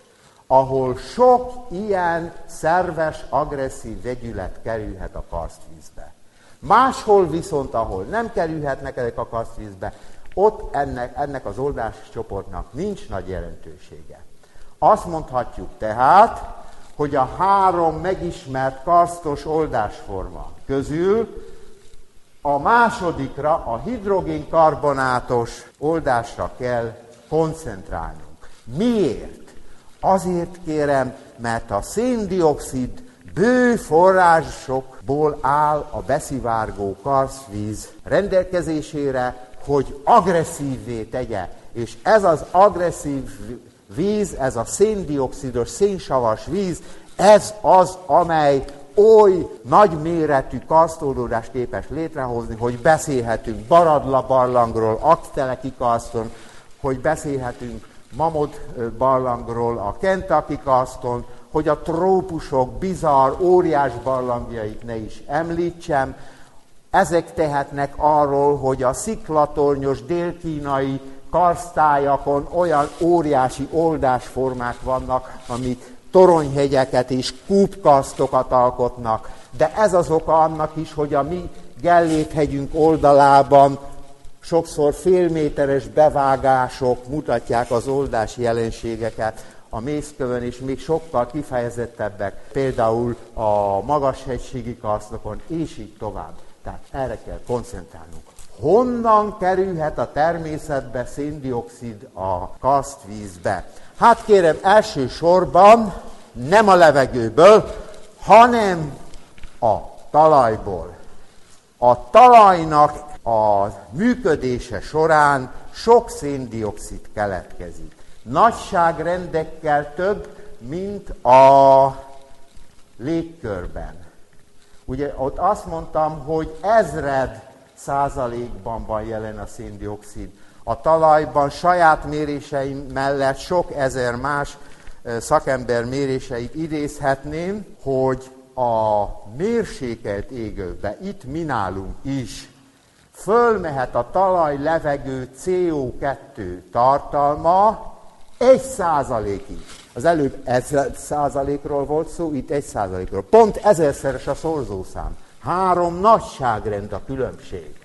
ahol sok ilyen szerves, agresszív vegyület kerülhet a karsztvízbe. Máshol viszont, ahol nem kerülhetnek ezek a karsztvízbe, ott ennek az oldáscsoportnak nincs nagy jelentősége. Azt mondhatjuk tehát, hogy a három megismert karsztos oldásforma közül a másodikra, a hidrogénkarbonátos oldásra kell koncentrálnunk. Miért? Azért kérem, mert a széndioxid bő forrásokból áll a beszivárgó karsztvíz rendelkezésére, hogy agresszívvé tegye. És ez az agresszív víz, ez a széndioxidos, szénsavas víz, ez az, amely oly nagy méretű karsztoldódást képes létrehozni, hogy beszélhetünk Baradla barlangról, Aggteleki karszton, hogy beszélhetünk Mammoth barlangról, a Kentucky karszton, hogy a trópusok bizarr, óriás barlangjait ne is említsem. Ezek tehetnek arról, hogy a sziklatornyos dél-kínai karsztályakon olyan óriási oldásformák vannak, amik toronyhegyeket és kúpkarsztokat alkotnak. De ez az oka annak is, hogy a mi Gellért-hegyünk oldalában sokszor félméteres bevágások mutatják az oldási jelenségeket a mészkövön, és még sokkal kifejezettebbek, például a magashegységi karsztokon, és így tovább. Tehát erre kell koncentrálnunk. Honnan kerülhet a természetbe széndioxid a karsztvízbe? Hát kérem, elsősorban nem a levegőből, hanem a talajból. A talajnak a működése során sok széndioxid keletkezik. Nagyságrendekkel több, mint a légkörben. Ugye ott azt mondtam, hogy 1000% van jelen a széndioxid. A talajban saját méréseim mellett sok ezer más szakember méréseit idézhetném, hogy a mérsékelt égövbe, itt mi nálunk is, fölmehet a talaj-levegő CO2 tartalma 1%-ig. Az előbb 1000%-ról volt szó, itt 1%-ról. Pont 1000-szeres a szorzószám. 3 nagyságrend a különbség.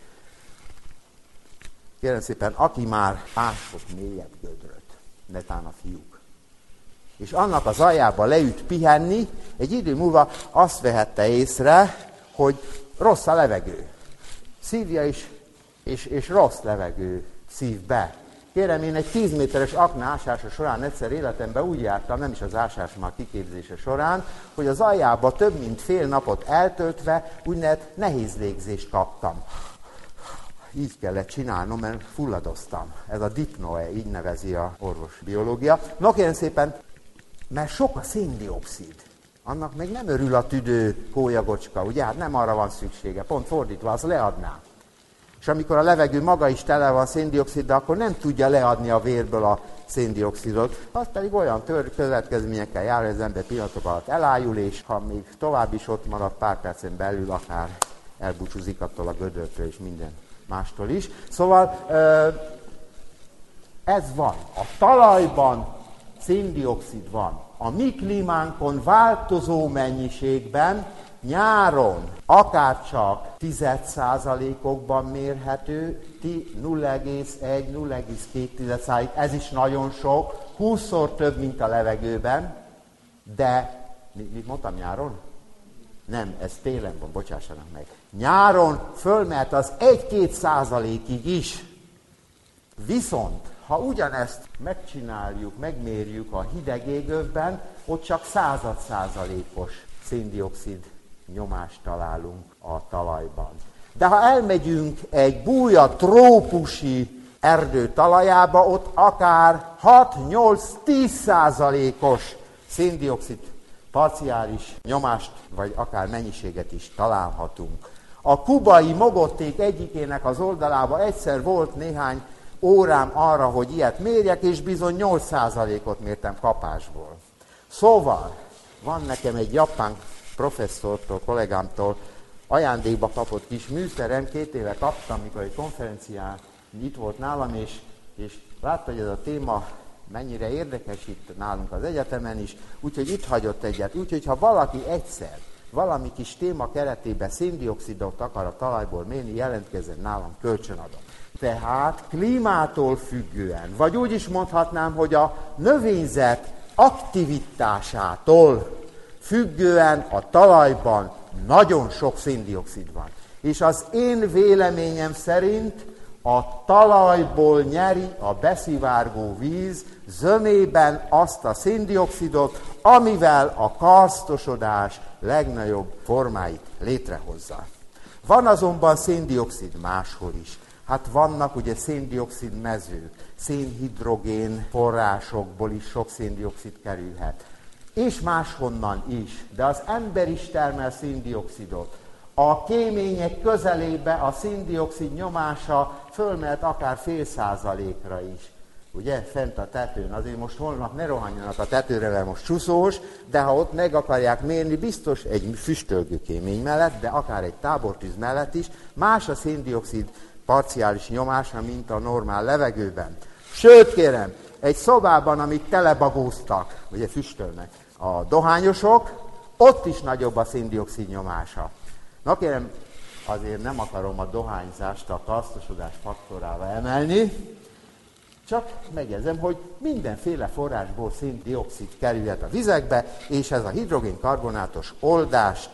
Kérem szépen, aki már ásott mélyebb gödröt, netán a fiúk, és annak az aljába leüt pihenni, egy idő múlva azt vehette észre, hogy rossz a levegő. Szívja is, és rossz levegő szív be. Kérem, én egy 10 méteres akna ásása során egyszer életemben úgy jártam, nem is az ásás, már kiképzése során, hogy az aljába több mint fél napot eltöltve úgynevezett nehéz légzést kaptam. Így kellett csinálnom, mert fulladoztam. Ez a dipnoe, így nevezi a orvosbiológia. No kérem szépen, mert sok a széndioxid. Annak még nem örül a tüdő kólyagocska, ugye? Hát nem arra van szüksége, pont fordítva, az leadná. És amikor a levegő maga is tele van széndioxiddal, akkor nem tudja leadni a vérből a széndioxidot, az pedig olyan következményekkel jár, hogy az ember pillanatok alatt elájul, és ha még tovább is ott marad, pár percen belül akár elbúcsúzik attól a gödörtől és minden mástól is. Szóval ez van. A talajban széndioxid van. A mi klímánkon változó mennyiségben nyáron akárcsak 10%-okban mérhető, 0,1-0,2%, ez is nagyon sok, 20-szor több, mint a levegőben, de, mit mondtam nyáron? Nem, ez télen van, bocsássanak meg. Nyáron fölmehet az 1-2%-ig is. Viszont, ha ugyanezt megcsináljuk, megmérjük a hideg égövben, ott csak 100%-os széndioxid nyomást találunk a talajban. De ha elmegyünk egy búja trópusi erdő talajába, ott akár 6-8-10%-os széndioxid parciális nyomást, vagy akár mennyiséget is találhatunk. A kubai mogotték egyikének az oldalában egyszer volt néhány órám arra, hogy ilyet mérjek, és bizony 8%-ot mértem kapásból. Szóval van nekem egy japán professzortól, kollégámtól ajándékba kapott kis műszerem, 2 éve kaptam, mikor egy konferencián itt volt nálam, és látta, hogy ez a téma mennyire érdekes itt nálunk az egyetemen is, úgyhogy itt hagyott egyet. Úgyhogy ha valaki egyszer valami kis téma keretében széndioxidot akar a talajból mérni, jelentkezzen nálam, kölcsönadom. Tehát klímától függően, vagy úgy is mondhatnám, hogy a növényzet aktivitásától függően a talajban nagyon sok széndioxid van. És az én véleményem szerint a talajból nyeri a beszivárgó víz zömében azt a széndioxidot, amivel a karsztosodás legnagyobb formáit létrehozza. Van azonban széndioxid máshol is. Hát vannak ugye széndioxid mezők, szénhidrogén forrásokból is sok széndioxid kerülhet. És máshonnan is, de az ember is termel széndioxidot. A kémények közelébe a széndioxid nyomása fölmehet akár 0,5%-ra is. Ugye, fent a tetőn. Azért most holnap ne rohanjanak a tetőre, mert most csúszós, de ha ott meg akarják mérni, biztos egy füstölgő kémény mellett, de akár egy tábortűz mellett is, más a széndioxid parciális nyomása, mint a normál levegőben. Sőt, kérem, egy szobában, amit telebagóztak, ugye füstölnek a dohányosok, ott is nagyobb a széndioxid nyomása. Na kérem, azért nem akarom a dohányzást a karsztosodás faktorával emelni, csak megjegyzem, hogy mindenféle forrásból széndioxid kerülhet a vizekbe, és ez a hidrogénkarbonátos oldást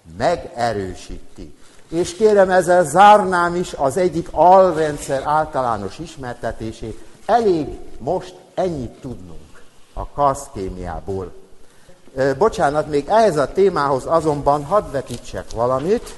megerősíti. És kérem, ezzel zárnám is az egyik alrendszer általános ismertetését. Elég most ennyit tudnunk a karszkémiából. Bocsánat, még ehhez a témához azonban hadd vetítsek valamit.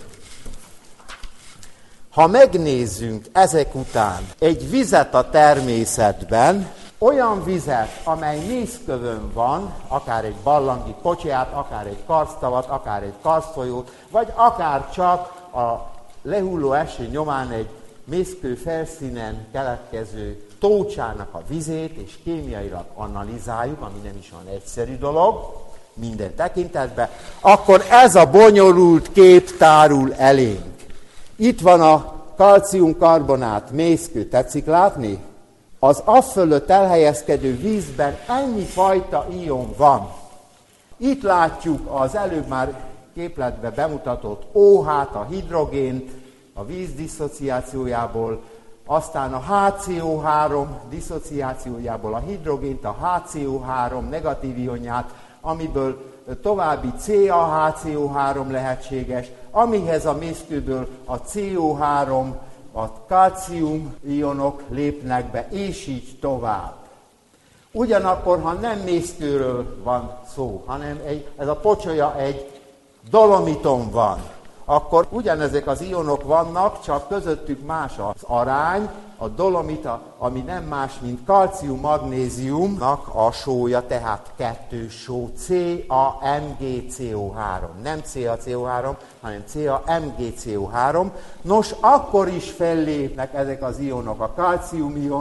Ha megnézzünk ezek után egy vizet a természetben, olyan vizet, amely mészkövön van, akár egy barlangi pocséát, akár egy karsztavat, akár egy karsztolyót, vagy akár csak a lehulló eső nyomán egy mészkő felszínen keletkező tócsának a vizét, és kémiailag analizáljuk, ami nem is olyan egyszerű dolog, minden tekintetben, akkor ez a bonyolult kép tárul elénk. Itt van a kalciumkarbonát mészkő, tetszik látni? Az afölött elhelyezkedő vízben ennyi fajta ion van. Itt látjuk az előbb már képletbe bemutatott OH-t, a hidrogént, a víz disszociációjából, aztán a HCO3 disszociációjából a hidrogént, a HCO3 negatív ionját, amiből további CaHCO3 lehetséges, amihez a mészkőből a CO3, a kalcium ionok lépnek be, és így tovább. Ugyanakkor, ha nem mészkőről van szó, hanem ez a pocsolya egy dolomiton van, akkor ugyanezek az ionok vannak, csak közöttük más az arány, a dolomita, ami nem más, mint kalcium-magnéziumnak a sója, tehát 2 só, CaMgCO3. Nem CaCO3, hanem CaMgCO3. Nos, akkor is fellépnek ezek az ionok, a kalciumion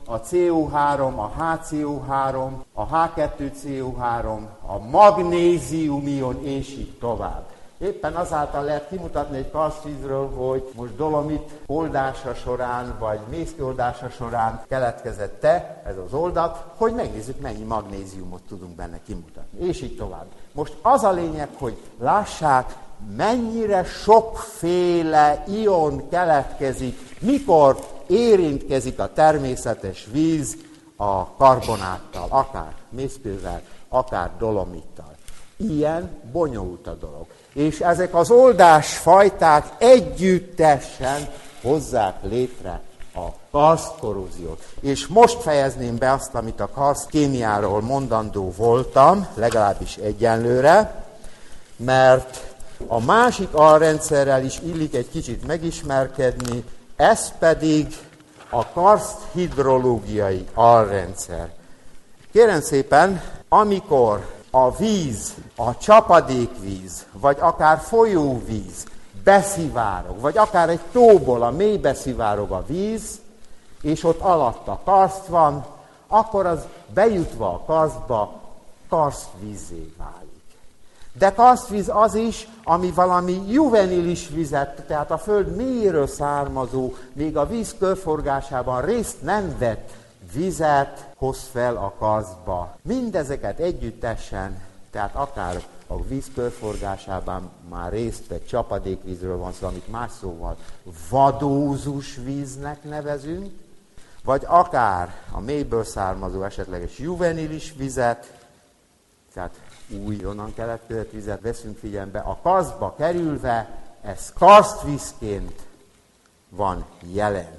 a CO3, a HCO3, a H2CO3, a magnéziumion, és így tovább. Éppen azáltal lehet kimutatni egy karsztvízről, hogy most dolomit oldása során, vagy mészkőoldása során keletkezett-e ez az oldat, hogy megnézzük, mennyi magnéziumot tudunk benne kimutatni, és így tovább. Most az a lényeg, hogy lássák, mennyire sokféle ion keletkezik, mikor érintkezik a természetes víz a karbonáttal, akár mészkővel, akár dolomittal. Ilyen bonyolult a dolog. És ezek az oldásfajták együttesen hozzák létre a karsztkorróziót. És most fejezném be azt, amit a karsztkémiáról mondandó voltam, legalábbis egyenlőre, mert a másik alrendszerrel is illik egy kicsit megismerkedni, ez pedig a karsthidrológiai alrendszer. Kérem szépen, amikor a víz, a csapadékvíz, vagy akár folyóvíz beszivárog, vagy akár egy tóból a mélybe szivárog a víz, és ott alatta karszt van, akkor az bejutva a karsztba karsztvízzé válik. De karsztvíz az is, ami valami juvenilis vizet, tehát a föld mélyéről származó, még a víz körforgásában részt nem vett vizet hoz fel a karsztba. Mindezeket együttesen, tehát akár a víz körforgásában már részt vett csapadékvízről van szó, amit más szóval vadózus víznek nevezünk, vagy akár a mélyből származó esetleges juvenilis vizet, tehát új, onnan keletkezett vizet veszünk figyelembe, a karsztba kerülve, ez karsztvízként van jelen.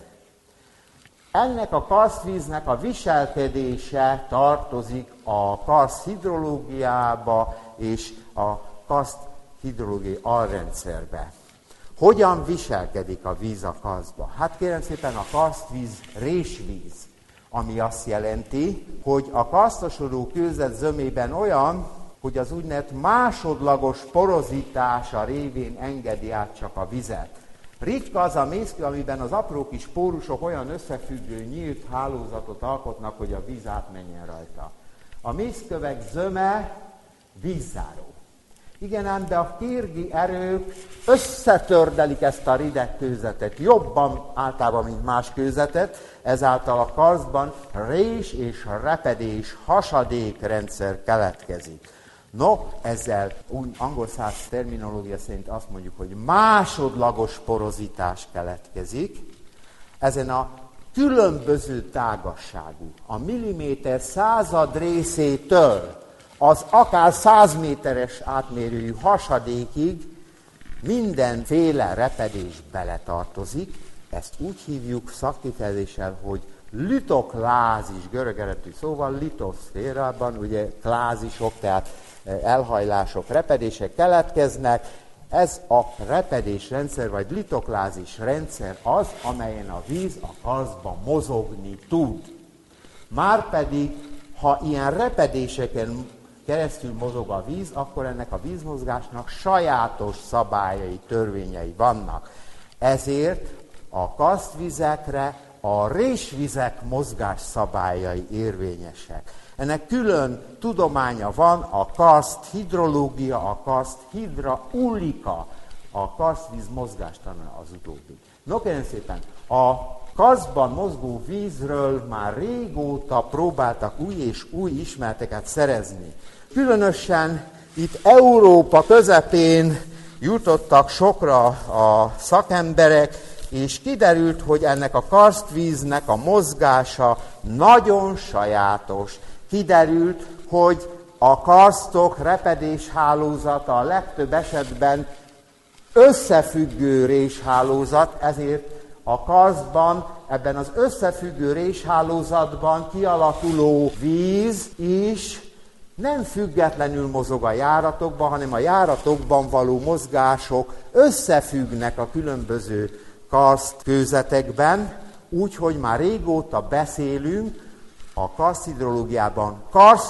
Ennek a karsztvíznek a viselkedése tartozik a karszthidrológiába és a karsthidrológiai alrendszerbe. Hogyan viselkedik a víz a karsztba? Hát kérem szépen, a karsztvíz résvíz, ami azt jelenti, hogy a karsztosodó kőzet zömében olyan, hogy az úgynevezett másodlagos porozitása révén engedi át csak a vizet. Ritka az a mészkő, amiben az apró kis pórusok olyan összefüggő, nyílt hálózatot alkotnak, hogy a víz átmenjen rajta. A mészkövek zöme vízzáró. Igen ám, de a kérgi erők összetördelik ezt a rideg kőzetet, jobban általában, mint más kőzetet, ezáltal a karsztban rés és repedés, hasadékrendszer keletkezik. No, ezzel úgy angol száz terminológia szerint azt mondjuk, hogy másodlagos porozitás keletkezik. Ezen a különböző tágasságú, a milliméter század részétől az akár 100 méteres átmérőjű hasadékig mindenféle repedés beletartozik. Ezt úgy hívjuk szakkifejezéssel, hogy litoklázis, görög eredetű szóval, litoszférában, ugye klázisok, tehát elhajlások, repedések keletkeznek. Ez a repedésrendszer, vagy litoklázis rendszer az, amelyen a víz a karsztban mozogni tud. Márpedig, ha ilyen repedéseken keresztül mozog a víz, akkor ennek a vízmozgásnak sajátos szabályai, törvényei vannak. Ezért a karsztvizekre a résvizek mozgás szabályai érvényesek. Ennek külön tudománya van, a karsthidrológia, a karszthidraulika, a karsztvíz mozgástana az utóbbi. No, kérem szépen, a karsztban mozgó vízről már régóta próbáltak új és új ismereteket szerezni. Különösen itt Európa közepén jutottak sokra a szakemberek, és kiderült, hogy ennek a karsztvíznek a mozgása nagyon sajátos. Kiderült, hogy a karsztok repedéshálózata a legtöbb esetben összefüggő réshálózat, ezért a karsztban, ebben az összefüggő réshálózatban kialakuló víz is nem függetlenül mozog a járatokban, hanem a járatokban való mozgások összefüggnek a különböző karsztkőzetekben, úgyhogy már régóta beszélünk a karszthidrológiában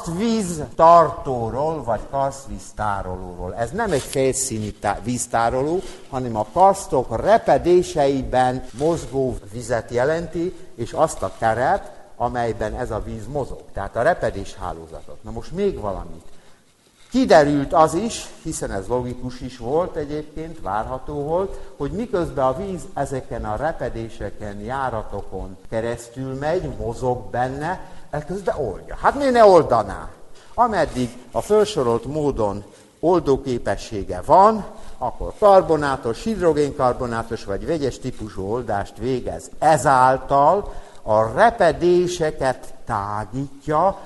karsztvíztartóról, vagy karsztvíztárolóról. Ez nem egy felszíni víztároló, hanem a karsztok repedéseiben mozgó vizet jelenti, és azt a teret, amelyben ez a víz mozog, tehát a repedéshálózatot. Na most még valamit. Kiderült az is, hiszen ez logikus is volt egyébként, várható volt, hogy miközben a víz ezeken a repedéseken, járatokon keresztül megy, mozog benne, ekközben oldja. Hát miért ne oldaná? Ameddig a felsorolt módon oldóképessége van, akkor karbonátos, hidrogénkarbonátos vagy vegyes típusú oldást végez. Ezáltal a repedéseket tágítja,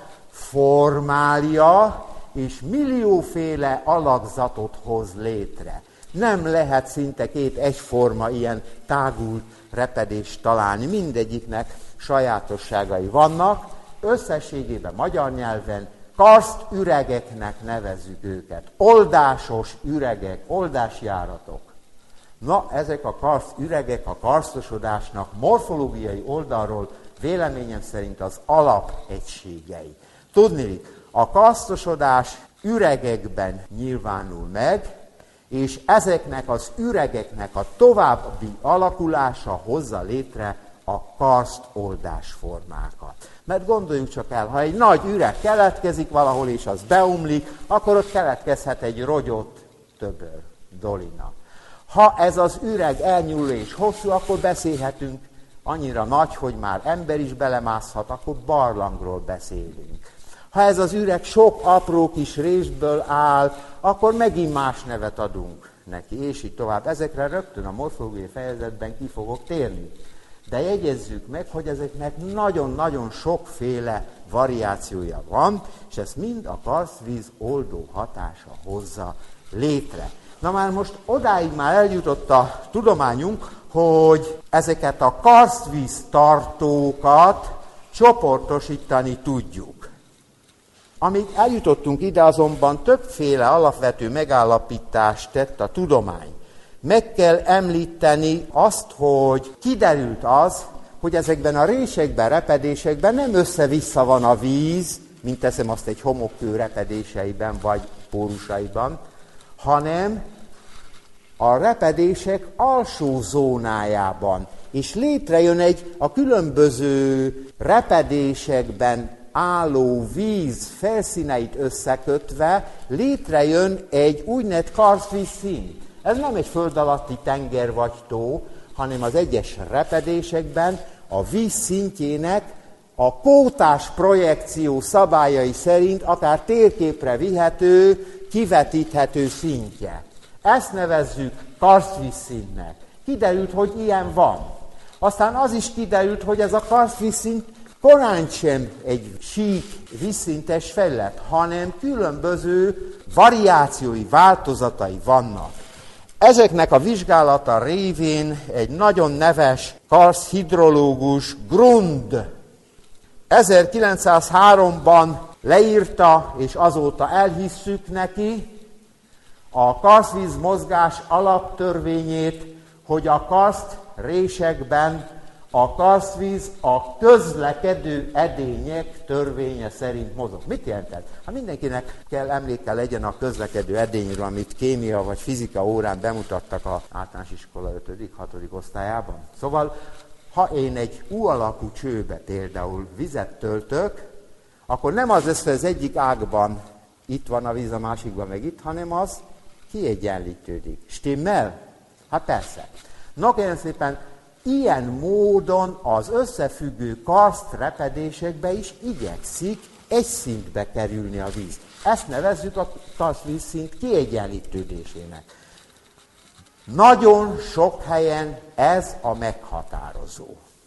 formálja, és millióféle alakzatot hoz létre. Nem lehet szinte két egyforma ilyen tágult repedést találni. Mindegyiknek sajátosságai vannak. Összességében magyar nyelven karsztüregeknek nevezzük őket. Oldásos üregek, oldásjáratok. Na, ezek a karsztüregek a karsztosodásnak morfológiai oldalról véleményem szerint az alapegységei. Tudniillik, a karsztosodás üregekben nyilvánul meg, és ezeknek az üregeknek a további alakulása hozza létre a karsztoldás formákat. Mert gondoljuk csak el, ha egy nagy üreg keletkezik valahol, és az beomlik, akkor ott keletkezhet egy rogyott töbör, dolina. Ha ez az üreg elnyúl és hosszú, akkor beszélhetünk annyira nagy, hogy már ember is belemászhat, akkor barlangról beszélünk. Ha ez az üreg sok apró kis részből áll, akkor megint más nevet adunk neki, és így tovább. Ezekre rögtön a morfológiai fejezetben ki fogok térni. De jegyezzük meg, hogy ezeknek nagyon-nagyon sokféle variációja van, és ezt mind a karsztvíz oldó hatása hozza létre. Na már most odáig már eljutott a tudományunk, hogy ezeket a karsztvíz tartókat csoportosítani tudjuk. Amíg eljutottunk ide, azonban többféle alapvető megállapítást tett a tudomány. Meg kell említeni azt, hogy kiderült az, hogy ezekben a résekben, repedésekben nem össze-vissza van a víz, mint teszem azt egy homokkő repedéseiben vagy pórusaiban, hanem a repedések alsó zónájában. És létrejön a különböző repedésekben álló víz felszíneit összekötve, létrejön egy úgynevezett karsztvíz szint. Ez nem egy föld alatti tenger vagy tó, hanem az egyes repedésekben a víz szintjének a kótás projekció szabályai szerint akár térképre vihető, kivetíthető szintje. Ezt nevezzük karsztvíz szintnek. Kiderült, hogy ilyen van. Aztán az is kiderült, hogy ez a karsztvíz szint korán sem egy sík, vízszintes felület, hanem különböző variációi, változatai vannak. Ezeknek a vizsgálata révén egy nagyon neves karszthidrológus, Grund 1903-ban leírta, és azóta elhisszük neki, a karsztvíz mozgás alaptörvényét, hogy a karszt résekben a karsztvíz a közlekedő edények törvénye szerint mozog. Mit jelent ez? Hát mindenkinek kell emléke legyen a közlekedő edényről, amit kémia vagy fizika órán bemutattak az általános iskola 5.-6. osztályában. Szóval, ha én egy U-alakú csőbe például vizet töltök, akkor nem az lesz, hogy az egyik ágban itt van a víz, a másikban meg itt, hanem az kiegyenlítődik. Stimmel? Hát persze. No, kérem szépen, ilyen módon az összefüggő karsztrepedésekbe is igyekszik egy szintbe kerülni a víz. Ezt nevezzük a karsztvízszint kiegyenlítődésének. Nagyon sok helyen ez a meghatározó.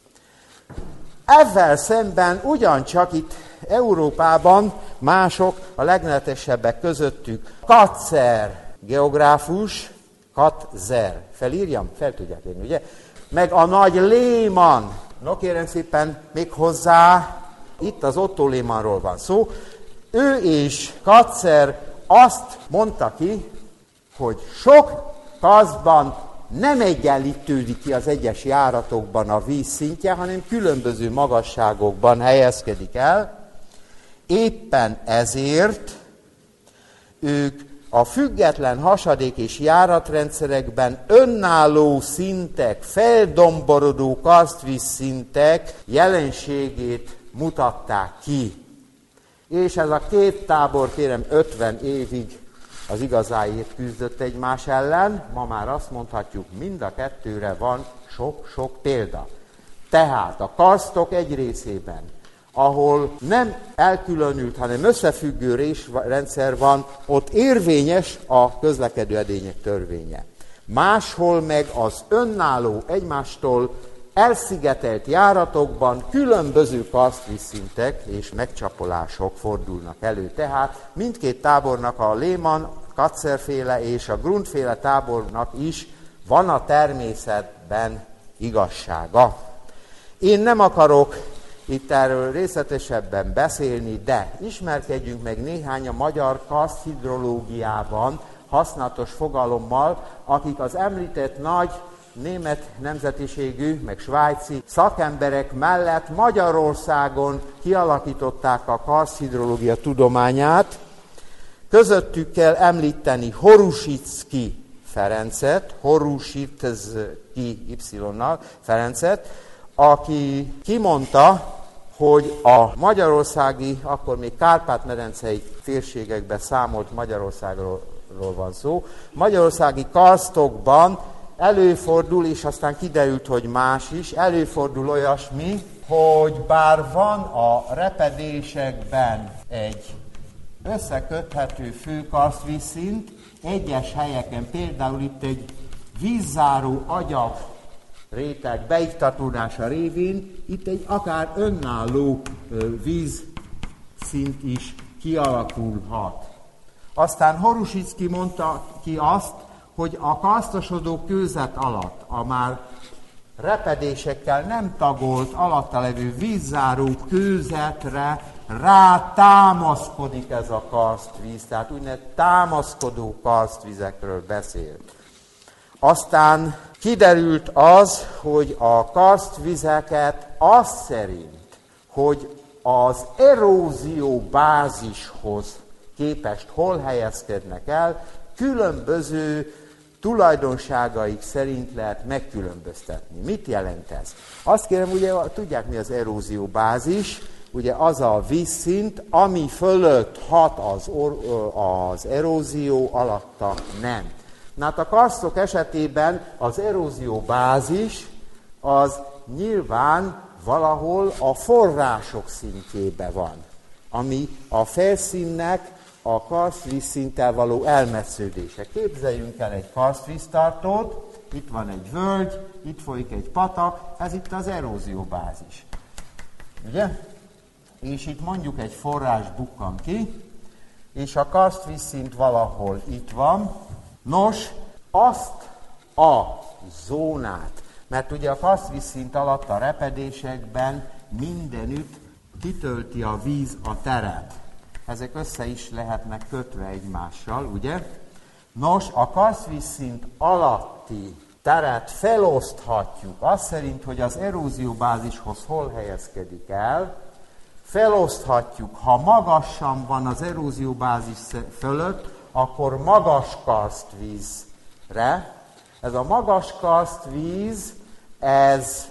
Ezzel szemben ugyancsak itt Európában mások, a legnevetesebbek közöttük Katzer geográfus, Katzer, felírjam? Fel tudják írni, ugye? Meg a nagy Lehmann, no kérem szépen, még hozzá, itt az Otto Lehmannról van szó, ő és Katzer azt mondta ki, hogy sok karsztban nem egyenlítődik ki az egyes járatokban a víz szintje, hanem különböző magasságokban helyezkedik el. Éppen ezért ők a független hasadék és járatrendszerekben önálló szintek, feldomborodó karsztvíz szintek jelenségét mutatták ki. És ez a két tábor, kérem, 50 évig az igazáért küzdött egymás ellen, ma már azt mondhatjuk, mind a kettőre van sok-sok példa. Tehát a karsztok egy részében, ahol nem elkülönült, hanem összefüggő résrendszer van, ott érvényes a közlekedő edények törvénye. Máshol meg az önálló, egymástól elszigetelt járatokban különböző karsztvízszintek és megcsapolások fordulnak elő. Tehát mindkét tábornak, a Lehmann-Katzer-féle és a Grundféle tábornak is van a természetben igazsága. Én nem akarok itt erről részletesebben beszélni, de ismerkedjünk meg néhány a magyar karszthidrológiában használatos fogalommal, akik az említett nagy német nemzetiségű, meg svájci szakemberek mellett Magyarországon kialakították a karszthidrológia tudományát. Közöttük kell említeni Horusiczky Ferencet, Horusiczky Y-nal Ferencet, aki kimondta, hogy a magyarországi, akkor még Kárpát-medencei térségekben számolt Magyarországról van szó, magyarországi karsztokban előfordul, és aztán kiderült, hogy más is, előfordul olyasmi, hogy bár van a repedésekben egy összeköthető főkarsztvízszint, egyes helyeken, például itt egy vízzáró agyag réteg beiktatódása révén, itt egy akár önálló vízszint is kialakulhat. Aztán Horusiczky mondta ki azt, hogy a karsztosodó kőzet alatt, a már repedésekkel nem tagolt alatta levő vízzáró kőzetre rá támaszkodik ez a karsztvíz, tehát úgynevezett támaszkodó karsztvizekről beszélt. Aztán kiderült az, hogy a karsztvizeket az szerint, hogy az erózió bázishoz képest hol helyezkednek el, különböző tulajdonságaik szerint lehet megkülönböztetni. Mit jelent ez? Azt kérem, ugye tudják, mi az erózió bázis, ugye az a vízszint, ami fölött hat az erózió, alatta nem. Na hát a karsztok esetében az erózió bázis az nyilván valahol a források szintjében van, ami a felszínnek a karsztvízszinttel való elmetsződése. Képzeljünk el egy karsztvíztartót, itt van egy völgy, itt folyik egy patak, ez itt az erózióbázis. Ugye? És itt mondjuk egy forrás bukkan ki, és a karsztvízszint valahol itt van. Nos, azt a zónát, mert ugye a karsztvízszint alatt a repedésekben mindenütt kitölti a víz a teret. Ezek össze is lehetnek kötve egymással, ugye? Nos, a karsztvízszint alatti teret feloszthatjuk, azt szerint, hogy az erózióbázishoz hol helyezkedik el, feloszthatjuk, ha magasan van az erózióbázis fölött, akkor magas karsztvízre. Ez a magas karsztvíz, ez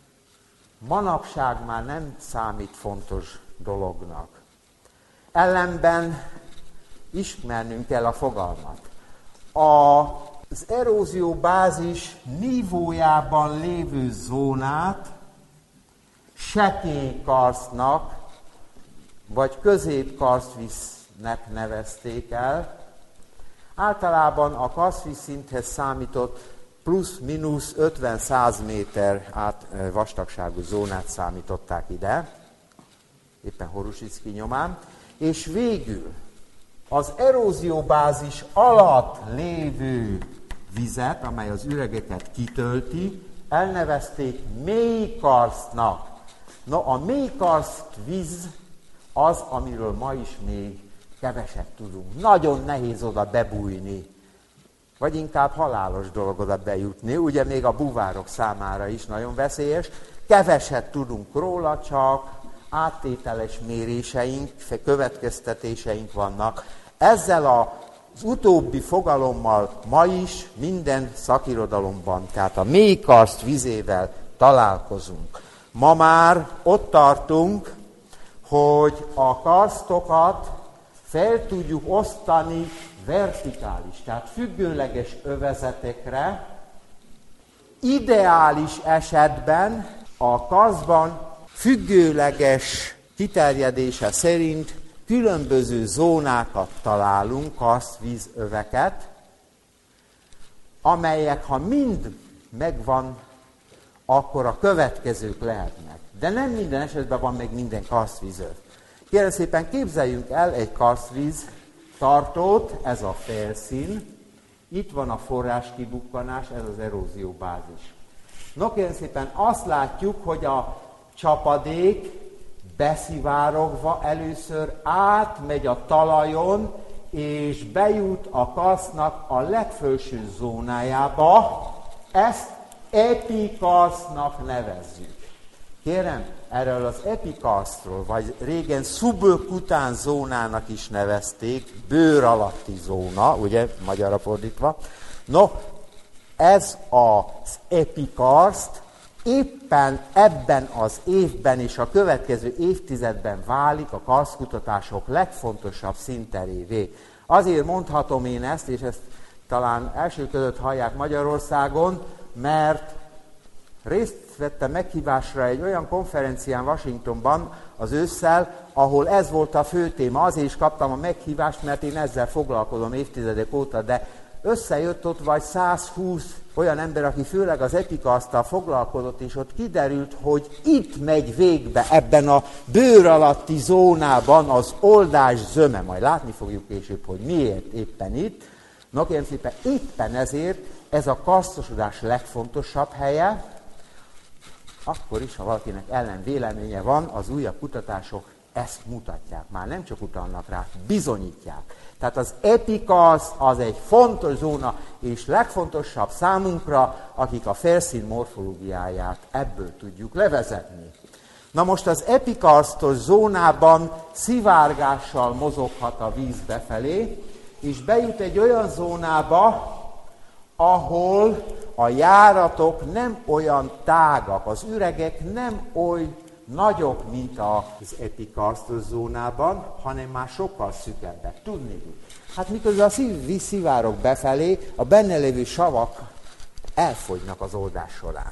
manapság már nem számít fontos dolognak. Ellenben ismernünk kell a fogalmat. Az erózióbázis nívójában lévő zónát sekélykarsztnak vagy középkarsztvíznek nevezték el. Általában a karsztvízszinthez számított plusz-minusz 50-100 méter vastagságú zónát számították ide, éppen Horusiczky nyomán, és végül az erózióbázis alatt lévő vizet, amely az üregeket kitölti, elnevezték mélykarsztnak. No, a mélykarsztvíz az, amiről ma is még keveset tudunk. Nagyon nehéz oda bebújni, vagy inkább halálos dolog oda bejutni, ugye még a buvárok számára is nagyon veszélyes. Keveset tudunk róla, csak áttételes méréseink, következtetéseink vannak. Ezzel az utóbbi fogalommal ma is minden szakirodalomban, tehát a mélykarszt vizével találkozunk. Ma már ott tartunk, hogy a karsztokat fel tudjuk osztani vertikális, tehát függőleges övezetekre. Ideális esetben a karsztban függőleges kiterjedése szerint különböző zónákat találunk, karsztvízöveket, amelyek, ha mind megvan, akkor a következők lehetnek. De nem minden esetben van meg minden karsztvízöv. Kérem szépen, képzeljünk el egy karsztvíz tartót, ez a felszín, itt van a forráskibukkanás, ez az erózióbázis. No, kérem szépen, azt látjuk, hogy a csapadék beszivárogva először átmegy a talajon, és bejut a karsztnak a legfelső zónájába, ezt epikarsztnak nevezzük. Kérem, erről az epikarsztról, vagy régen szubkután zónának is nevezték, bőr alatti zóna, ugye, magyarra fordítva. No, ez az epikarszt éppen ebben az évben és a következő évtizedben válik a karsztkutatások legfontosabb színterévé. Azért mondhatom én ezt, és ezt talán első között hallják Magyarországon, mert részt vettem meghívásra egy olyan konferencián Washingtonban az ősszel, ahol ez volt a fő téma. Azért is kaptam a meghívást, mert én ezzel foglalkozom évtizedek óta, de összejött ott vagy 120 olyan ember, aki főleg az epikarszttal foglalkozott, és ott kiderült, hogy itt megy végbe ebben a bőr alatti zónában az oldás zöme. Majd látni fogjuk később, hogy miért éppen itt. No, kérem szépen, éppen ezért ez a karsztosodás legfontosabb helye, akkor is, ha valakinek ellen véleménye van, az újabb kutatások ezt mutatják. Már nem csak utalnak rá, bizonyítják. Tehát az epikarszt az egy fontos zóna, és legfontosabb számunkra, akik a felszín morfológiáját ebből tudjuk levezetni. Na most az epikarsztos zónában szivárgással mozoghat a víz befelé, és bejut egy olyan zónába, ahol a járatok nem olyan tágak, az üregek nem oly nagyok, mint az epikarsztos zónában, hanem már sokkal szűkebbek. Tudni. Hát miközben a víz szivárog befelé, a benne lévő savak elfogynak az oldás során.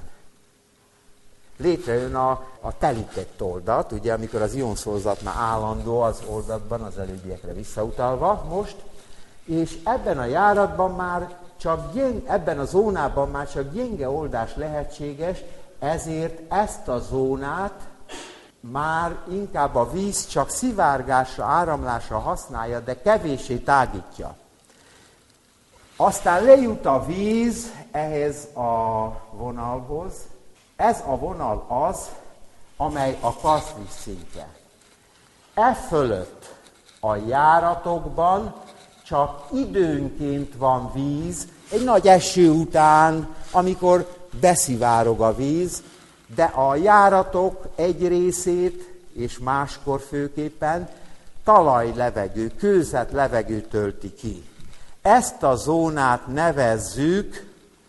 Létrejön a telített oldat, ugye, amikor az ionszózat már állandó az oldatban, az előbbiekre visszautalva most, és ebben a járatban már ebben a zónában már csak gyenge oldás lehetséges, ezért ezt a zónát már inkább a víz csak szivárgásra, áramlásra használja, de kevéssé tágítja. Aztán lejut a víz ehhez a vonalhoz. Ez a vonal az, amely a karsztvíz szintje. E fölött a járatokban csak időnként van víz, egy nagy eső után, amikor beszivárog a víz, de a járatok egy részét, és máskor főképpen talajlevegő, kőzet levegő tölti ki. Ezt a zónát nevezzük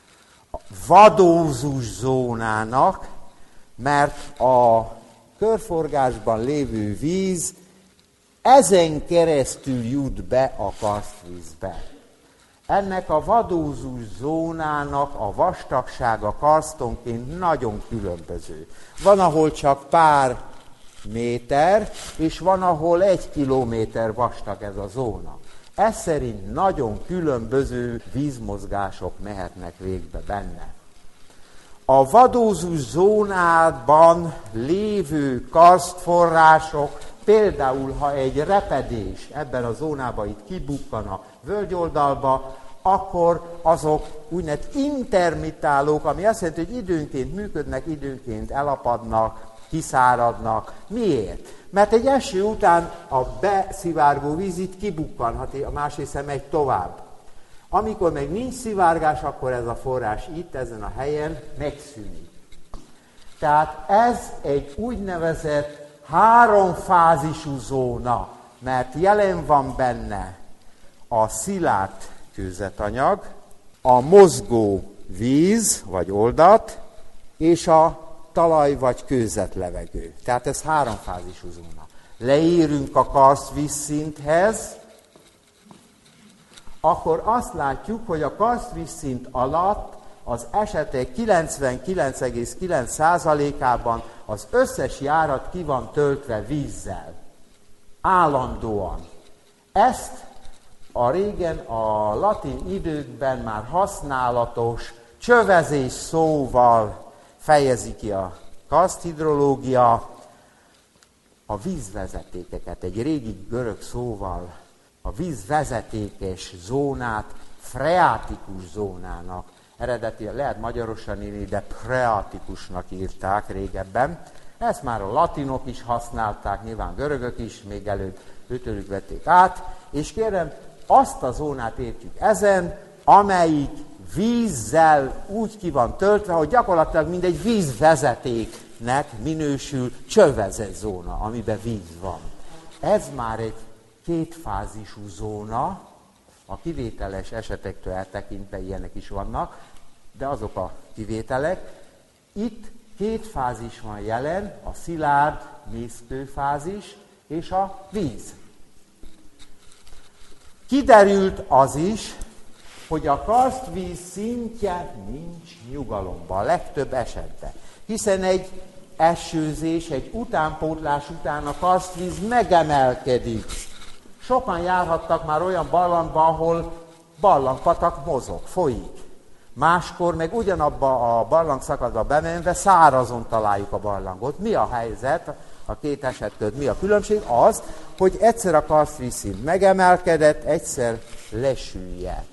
vadózus zónának, mert a körforgásban lévő víz ezen keresztül jut be a karsztvízbe. Ennek a vadózus zónának a vastagsága karstonként nagyon különböző. Van, ahol csak pár méter, és van, ahol 1 kilométer vastag ez a zóna. Ez szerint nagyon különböző vízmozgások mehetnek végbe benne. A vadózus zónában lévő karsztforrások, például ha egy repedés ebben a zónában itt kibukkan a völgyoldalba, akkor azok úgynevezett intermittálók, ami azt jelenti, hogy időnként működnek, időnként elapadnak, kiszáradnak. Miért? Mert egy eső után a beszivárgó víz itt kibukkanhat, a más része megy tovább. Amikor meg nincs szivárgás, akkor ez a forrás itt, ezen a helyen megszűnik. Tehát ez egy úgynevezett háromfázisú zóna, mert jelen van benne a szilárd kőzetanyag, a mozgó víz vagy oldat, és a talaj vagy kőzetlevegő. Tehát ez háromfázisú zóna. leérünk a karsztvízszinthez, akkor azt látjuk, hogy a karsztvízszint alatt az esetek 99,9%-ában az összes járat ki van töltve vízzel. Állandóan. Ezt a régen a latin időkben már használatos csövezés szóval fejezi ki a karszthidrológia, a vízvezetékeket, egy régi görög szóval a vízvezetékes zónát freátikus zónának, eredetileg lehet magyarosan írni, de preátikusnak írták régebben. Ezt már a latinok is használták, nyilván görögök is, még előtt őtőlük vették át, és kérem, azt a zónát értjük ezen, amelyik vízzel úgy ki van töltve, hogy gyakorlatilag mindegy vízvezetéknek minősül csövezett zóna, amiben víz van. Ez már egy kétfázisú zóna, a kivételes esetektől eltekintve ilyenek is vannak, de azok a kivételek. Itt két fázis van jelen, a szilárd mészkőfázis és a víz. Kiderült az is, hogy a karsztvíz szintje nincs nyugalomban, a legtöbb esetben. Hiszen egy esőzés, egy utánpótlás után a karsztvíz megemelkedik. Sokan járhattak már olyan barlangban, ahol barlangpatak mozog, folyik. Máskor meg ugyanabba a barlangszakaszba bemenve szárazon találjuk a barlangot. Mi a helyzet? A két eset között mi a különbség? Az, hogy egyszer a karsztvízszint megemelkedett, egyszer lesüllyedt.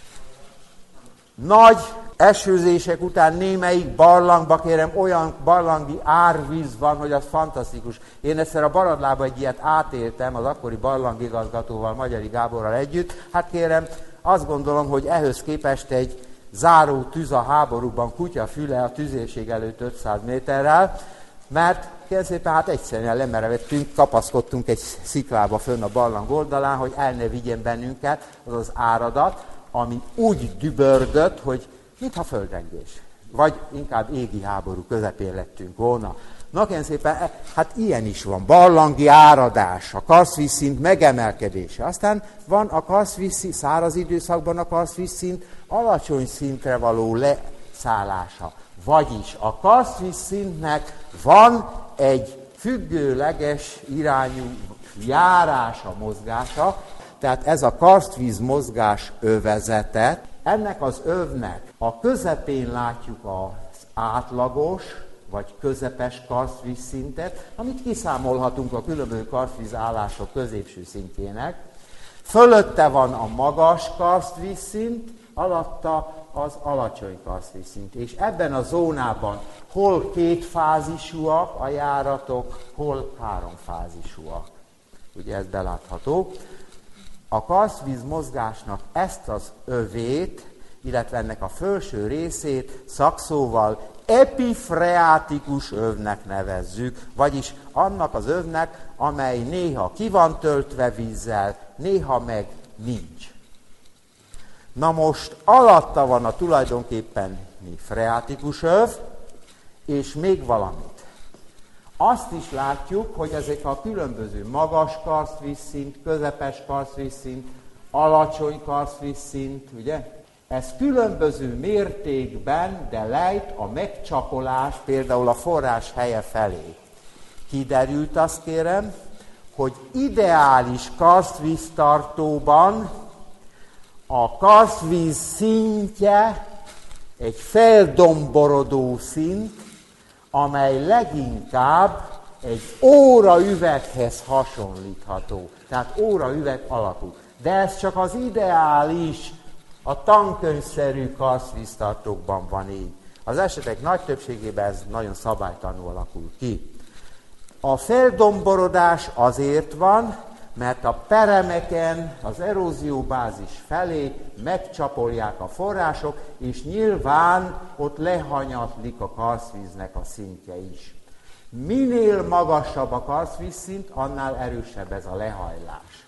Nagy esőzések után némelyik barlangba, kérem, olyan barlangi árvíz van, hogy az fantasztikus. Én egyszer a Baradlában egy ilyet átéltem, az akkori barlangigazgatóval, Magyari Gáborral együtt. Hát kérem, azt gondolom, hogy ehhez képest egy záró tűz a háborúban kutya füle a tüzérség előtt 500 méterrel, mert kérem szépen, hát egyszerűen lemerevettünk, kapaszkodtunk egy sziklába fönn a barlang oldalán, hogy el ne vigyen bennünket az az áradat, ami úgy dübörgött, hogy mintha földrengés. Vagy inkább égi háború közepén lettünk volna. Na kérem szépen, hát ilyen is van. Barlangi áradás, a karsztvízszint megemelkedése. Aztán van a karsztvízszint, száraz időszakban a karsztvízszint alacsony szintre való leszállása. Vagyis a karsztvízszintnek van egy függőleges irányú járása, mozgása, tehát ez a karsztvíz mozgás övezetet, ennek az övnek a közepén látjuk az átlagos, vagy közepes karsztvízszintet, amit kiszámolhatunk a különböző karsztvízállások középső szintjének. Fölötte van a magas karsztvízszint, alatta az alacsony karsztvízszint. És ebben a zónában hol kétfázisúak a járatok, hol háromfázisúak. Ugye ez belátható. A karsztvíz mozgásnak ezt az övét, illetve ennek a felső részét szakszóval epifreátikus övnek nevezzük, vagyis annak az övnek, amely néha ki van töltve vízzel, néha meg nincs. Na most alatta van a tulajdonképpen freátikus öv, és még valamit. Azt is látjuk, hogy ezek a különböző magas karsztvízszint, közepes karsztvízszint, alacsony karsztvízszint, ugye? Ez különböző mértékben, de lejt a megcsapolás például a forrás helye felé. Kiderült, azt kérem, hogy ideális karsztvíztartóban a karsztvíz szintje egy feldomborodó szint, amely leginkább egy óraüveghez hasonlítható. Tehát óraüveg alakú. De ez csak az ideális, a tankönyvszerű karsztvíztartókban van így. Az esetek nagy többségében ez nagyon szabálytalanul alakul ki. A feldomborodás azért van, mert a peremeken az erózióbázis felé megcsapolják a források, és nyilván ott lehanyatlik a karsztvíznek a szintje is. Minél magasabb a karsztvízszint, annál erősebb ez a lehajlás.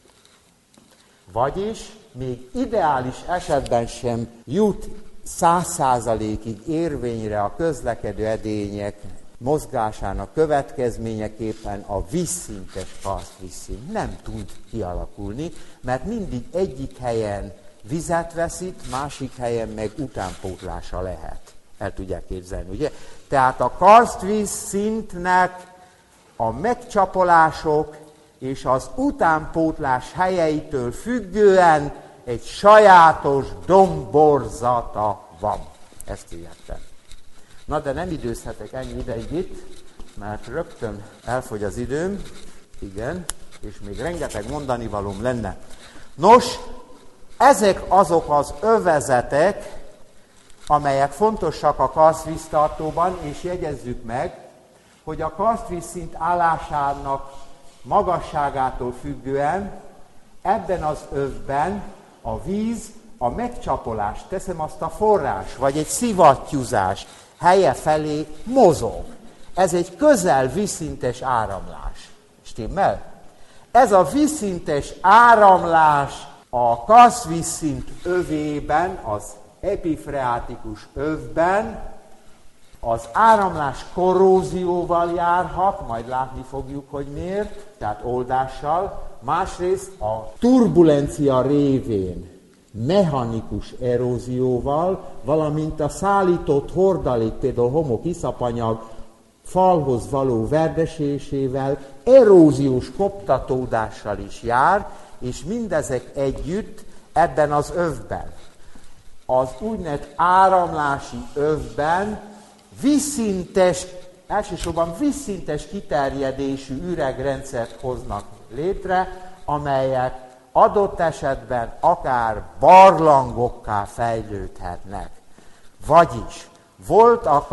Vagyis még ideális esetben sem jut 100%-ig érvényre a közlekedő edények mozgásának következményeképpen a vízszintes karsztvízszint nem tud kialakulni, mert mindig egyik helyen vizet veszít, másik helyen meg utánpótlása lehet. El tudják képzelni, ugye? Tehát a karsztvízszintnek a megcsapolások és az utánpótlás helyeitől függően egy sajátos domborzata van. Ezt értem. Na, de nem időzhetek ennyi ideig itt, mert rögtön elfogy az időm, igen, és még rengeteg mondanivalóm lenne. Nos, ezek azok az övezetek, amelyek fontosak a karsztvíztartóban, és jegyezzük meg, hogy a karsztvízszint állásának magasságától függően ebben az övben a víz, a megcsapolás, teszem azt a forrás, vagy egy szivattyúzás helye felé mozog. Ez egy közel vízszintes áramlás. Stimmel? Ez a vízszintes áramlás a karsztvízszint övében, az epifreátikus övben az áramlás korrózióval járhat, majd látni fogjuk, hogy miért, tehát oldással. Másrészt a turbulencia révén mechanikus erózióval, valamint a szállított hordalék, például homok, iszapanyag falhoz való verdesésével, eróziós koptatódással is jár, és mindezek együtt ebben az övben, az úgynevezett áramlási övben vízszintes, elsősorban vízszintes kiterjedésű üregrendszert hoznak létre, amelyek adott esetben akár barlangokká fejlődhetnek. Vagyis volt a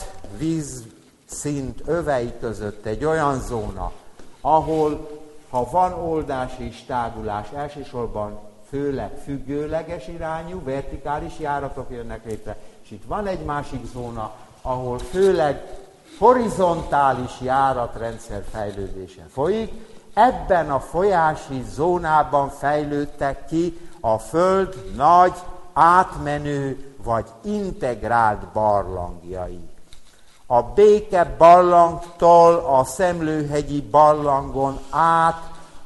karsztvízszint övei között egy olyan zóna, ahol ha van oldás és tágulás, elsősorban főleg függőleges irányú, vertikális járatok jönnek létre, és itt van egy másik zóna, ahol főleg horizontális járatrendszer fejlődése folyik. Ebben a folyási zónában fejlődtek ki a Föld nagy, átmenő vagy integrált barlangjai. A Béke barlangtól a Szemlőhegyi barlangon át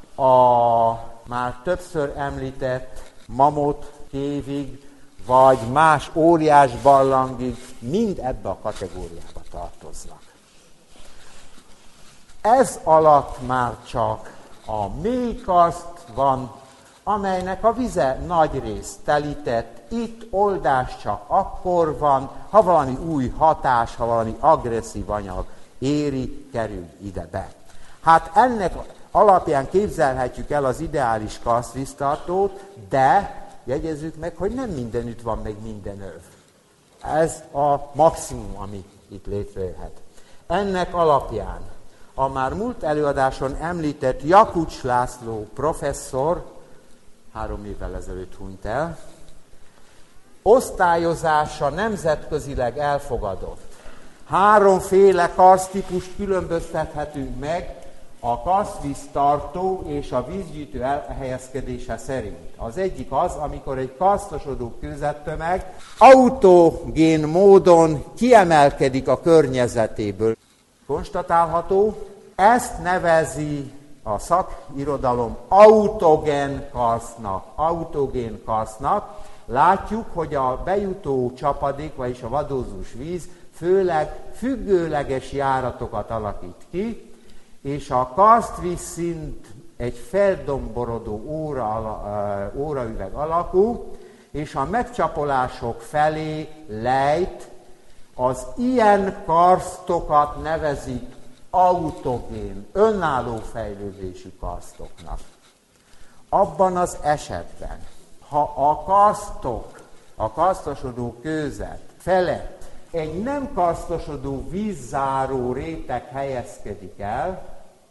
a már többször említett Mamut kévig, vagy más óriás barlangig, mind ebbe a kategóriába tartoznak. Ez alatt már csak a mély karszt van, amelynek a vize nagyrészt telített, itt oldás csak akkor van, ha valami új hatás, ha valami agresszív anyag éri, kerül ide be. Hát ennek alapján képzelhetjük el az ideális karsztvíztartót, de jegyezzük meg, hogy nem mindenütt van meg minden öv. Ez a maximum, ami itt létrejöhet. Ennek alapján a már múlt előadáson említett Jakucs László professzor, 3 évvel ezelőtt hunyt el, osztályozása nemzetközileg elfogadott. 3 karszttípust különböztethetünk meg a karsztvíztartó és a vízgyűjtő elhelyezkedése szerint. Az egyik az, amikor egy karsztosodó kőzettömeg autogén módon kiemelkedik a környezetéből. Konstatálható, ezt nevezi a szakirodalom autogén karsztnak. Látjuk, hogy a bejutó csapadék, vagyis a vadózós víz főleg függőleges járatokat alakít ki, és a karsztvízszint egy feldomborodó óraüveg alakú, és a megcsapolások felé lejt, az ilyen karsztokat nevezik autogén, önálló fejlődésű karsztoknak. Abban az esetben, ha a karsztok, a karsztosodó kőzet felett egy nem karsztosodó vízzáró réteg helyezkedik el,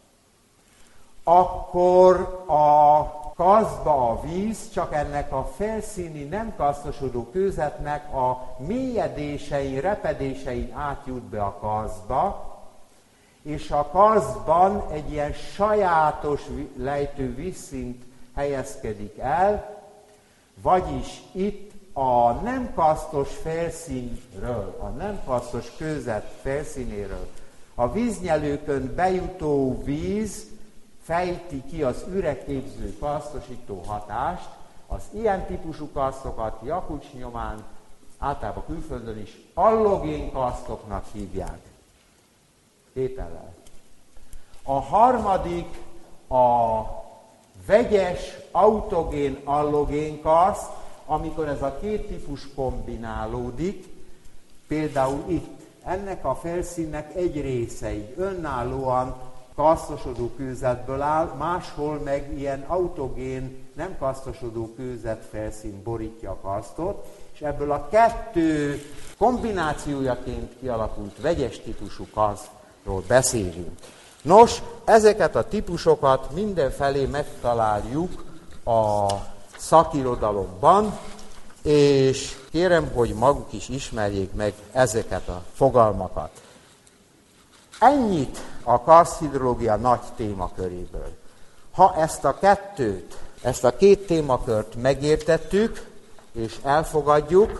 akkor a karsztba a víz csak ennek a felszíni nem karsztosodó kőzetnek a mélyedésein, repedésein átjut be a karsztba, és a karsztban egy ilyen sajátos lejtő vízszint helyezkedik el, vagyis itt a nem karsztos felszínről, a nem karsztos kőzet felszínéről A víznyelőkön bejutó víz fejti ki az üregképző karsztosító hatást, az ilyen típusú karsztokat Jakutsch nyomán, általában külföldön is allogén karsztoknak hívják. Tétellel. A harmadik a vegyes autogén allogén karszt, amikor ez a két típus kombinálódik, például itt. Ennek a felszínnek egy része így önállóan karsztosodó kőzetből áll, máshol meg ilyen autogén, nem karsztosodó kőzetfelszín borítja a karstot, és ebből a kettő kombinációjaként kialakult vegyes típusú karsztról beszélünk. Nos, ezeket a típusokat mindenfelé megtaláljuk a szakirodalomban, és kérem, hogy maguk is ismerjék meg ezeket a fogalmakat. Ennyit a karszthidrológia nagy témaköréből. Ha ezt a két témakört megértettük, és elfogadjuk,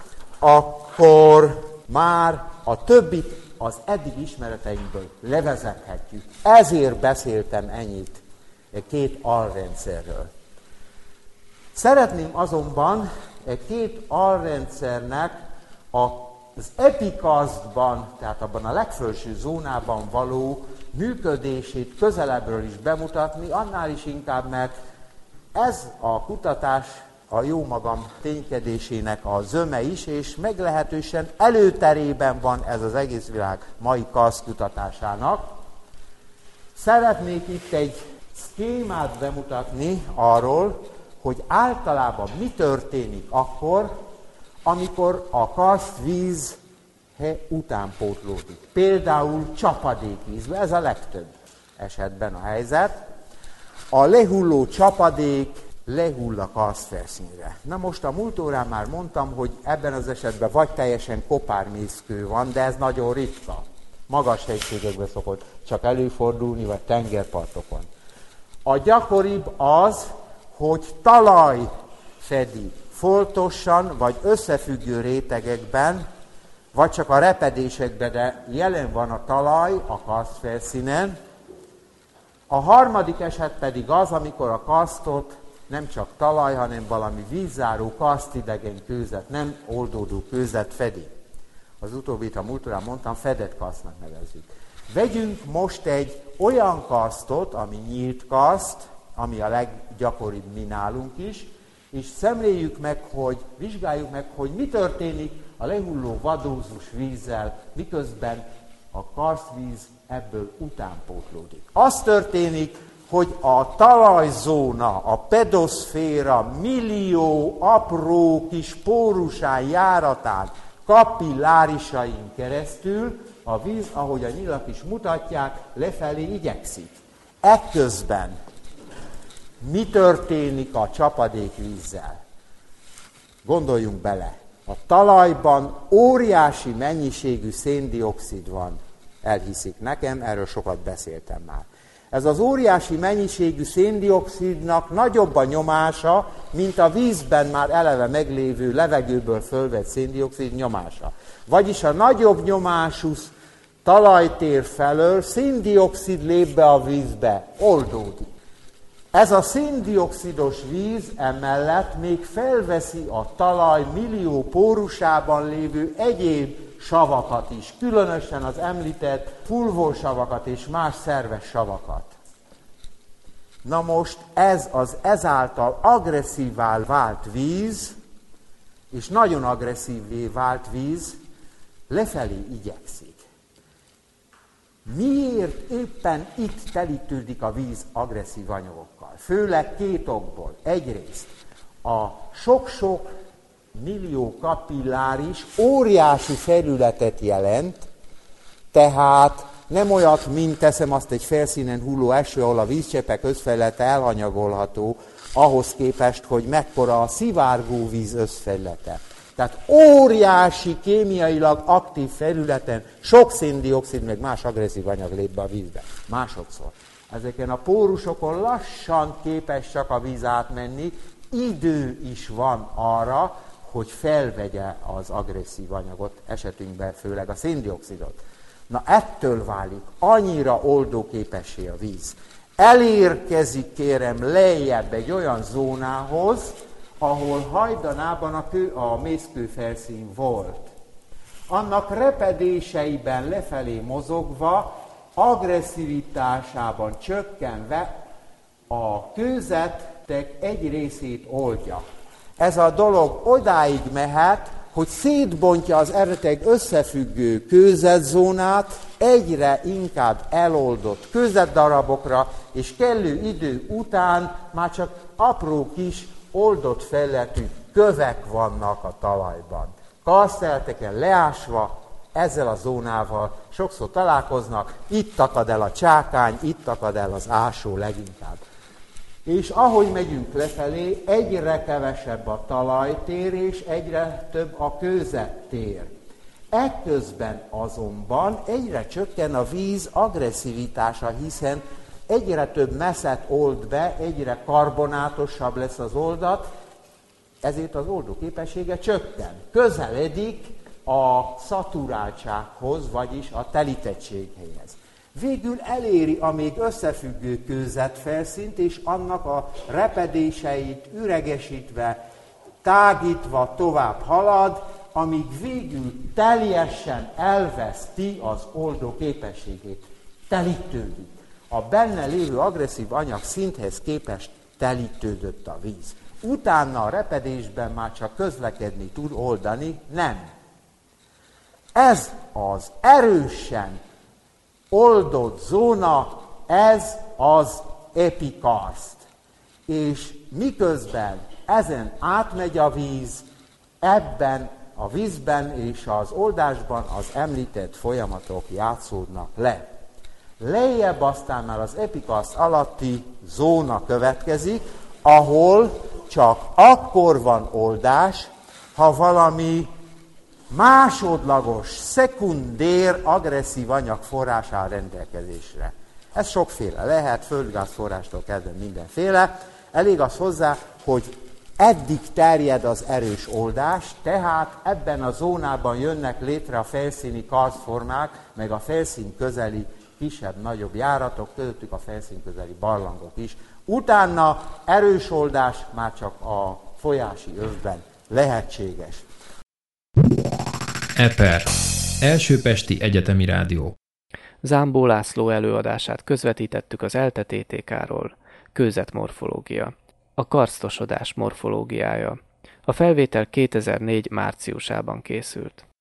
akkor már a többit az eddig ismereteinkből levezethetjük. Ezért beszéltem ennyit két alrendszerről. Szeretném azonban két alrendszernek az epikasztban, tehát abban a legfelső zónában való működését közelebbről is bemutatni, annál is inkább, mert ez a kutatás a jómagam ténykedésének a zöme is, és meglehetősen előterében van ez az egész világ mai karsztkutatásának. Szeretnék itt egy szkémát bemutatni arról, hogy általában mi történik akkor, amikor a karsztvíz utánpótlódik. Például csapadékvízben, ez a legtöbb esetben a helyzet. A lehulló csapadék lehull a karsztfelszínre. Na most a múlt órán már mondtam, hogy ebben az esetben vagy teljesen kopármészkő van, de ez nagyon ritka. Magas hegységekben szokott csak előfordulni, vagy tengerpartokon. A gyakoribb az, hogy talaj fedi foltosan, vagy összefüggő rétegekben, vagy csak a repedésekben, de jelen van a talaj a karsztfelszínen. A harmadik eset pedig az, amikor a karsztot nem csak talaj, hanem valami vízzáró, karsztidegen kőzet, nem oldódó kőzet fedi. Az utóbbit, a múlt órán mondtam, fedett karsztnak nevezzük. Vegyünk most egy olyan karsztot, ami nyílt karszt, ami a leggyakoribb mi nálunk is, és szemléljük meg, vizsgáljuk meg, hogy mi történik a lehulló vadózus vízzel, miközben a karsztvíz ebből utánpótlódik. Az történik, hogy a talajzóna, a pedoszféra millió apró kis pórusán, járatán, kapillárisain keresztül a víz, ahogy a nyilak is mutatják, lefelé igyekszik. Ekközben mi történik a csapadékvízzel? Gondoljunk bele. A talajban óriási mennyiségű széndioxid van. Elhiszik nekem, erről sokat beszéltem már. Ez az óriási mennyiségű széndioxidnak nagyobb a nyomása, mint a vízben már eleve meglévő levegőből fölvett széndioxid nyomása. Vagyis a nagyobb nyomású talajtér felől széndioxid lép be a vízbe, oldódik. Ez a széndioxidos víz emellett még felveszi a talaj millió pórusában lévő egyéb savakat is, különösen az említett fulvósavakat és más szerves savakat. Na most ez az ezáltal agresszívvá vált víz, és nagyon agresszívvé vált víz lefelé igyekszik. Miért éppen itt telítődik a víz agresszív anyagokkal? Főleg két okból. Egyrészt a sok-sok millió kapilláris óriási felületet jelent, tehát nem olyat, mint teszem azt egy felszínen hulló eső, ahol a vízcseppek összfelülete elhanyagolható, ahhoz képest, hogy mekkora a szivárgó víz összfelülete. Tehát óriási kémiailag aktív felületen sok széndioxid, meg más agresszív anyag lép be a vízbe. Másodszor. Ezeken a pórusokon lassan képes csak a víz átmenni, idő is van arra, hogy felvegye az agresszív anyagot, esetünkben főleg a széndioxidot. Na ettől válik annyira oldóképessé a víz. Elérkezik, kérem, lejjebb egy olyan zónához, ahol hajdanában a mészkőfelszín volt. Annak repedéseiben lefelé mozogva, agresszivitásában csökkenve a kőzetek egy részét oldja. Ez a dolog odáig mehet, hogy szétbontja az eredetileg összefüggő kőzetzónát egyre inkább eloldott kőzetdarabokra, és kellő idő után már csak apró kis oldott felületű kövek vannak a talajban. Karsztelteken leásva, ezzel a zónával sokszor találkoznak, itt takad el a csákány, itt takad el az ásó leginkább. És ahogy megyünk lefelé, egyre kevesebb a talajtér, és egyre több a kőzettér. Ekközben azonban egyre csökken a víz agresszivitása, hiszen egyre több messzet old be, egyre karbonátosabb lesz az oldat, ezért az oldó képessége csökken. Közeledik a szaturáltsághoz, vagyis a telítettséghez. Végül eléri a még összefüggő kőzetfelszínt, és annak a repedéseit üregesítve, tágítva tovább halad, amíg végül teljesen elveszti az oldó képességét. Telítődik. A benne lévő agresszív anyag szinthez képest telítődött a víz. Utána a repedésben már csak közlekedni tud, oldani nem. Ez az erősen oldott zóna, ez az epikarszt. És miközben ezen átmegy a víz, ebben a vízben és az oldásban az említett folyamatok játszódnak le. Lejjebb aztán már az epikarszt alatti zóna következik, ahol csak akkor van oldás, ha valami másodlagos, szekundér agresszív anyag forrás áll rendelkezésre. Ez sokféle lehet, földgázforrástól kezdve mindenféle. Elég az hozzá, hogy eddig terjed az erős oldás, tehát ebben a zónában jönnek létre a felszíni karsztformák, meg a felszín közeli kisebb-nagyobb járatok, közöttük a felszín közeli barlangok is. Utána erős oldás már csak a folyási övben lehetséges. EPER. Első-pesti egyetemi rádió. Zámbó László előadását közvetítettük az ELTE TTK-ról. Kőzetmorfológia. A karsztosodás morfológiája. A felvétel 2004 márciusában készült.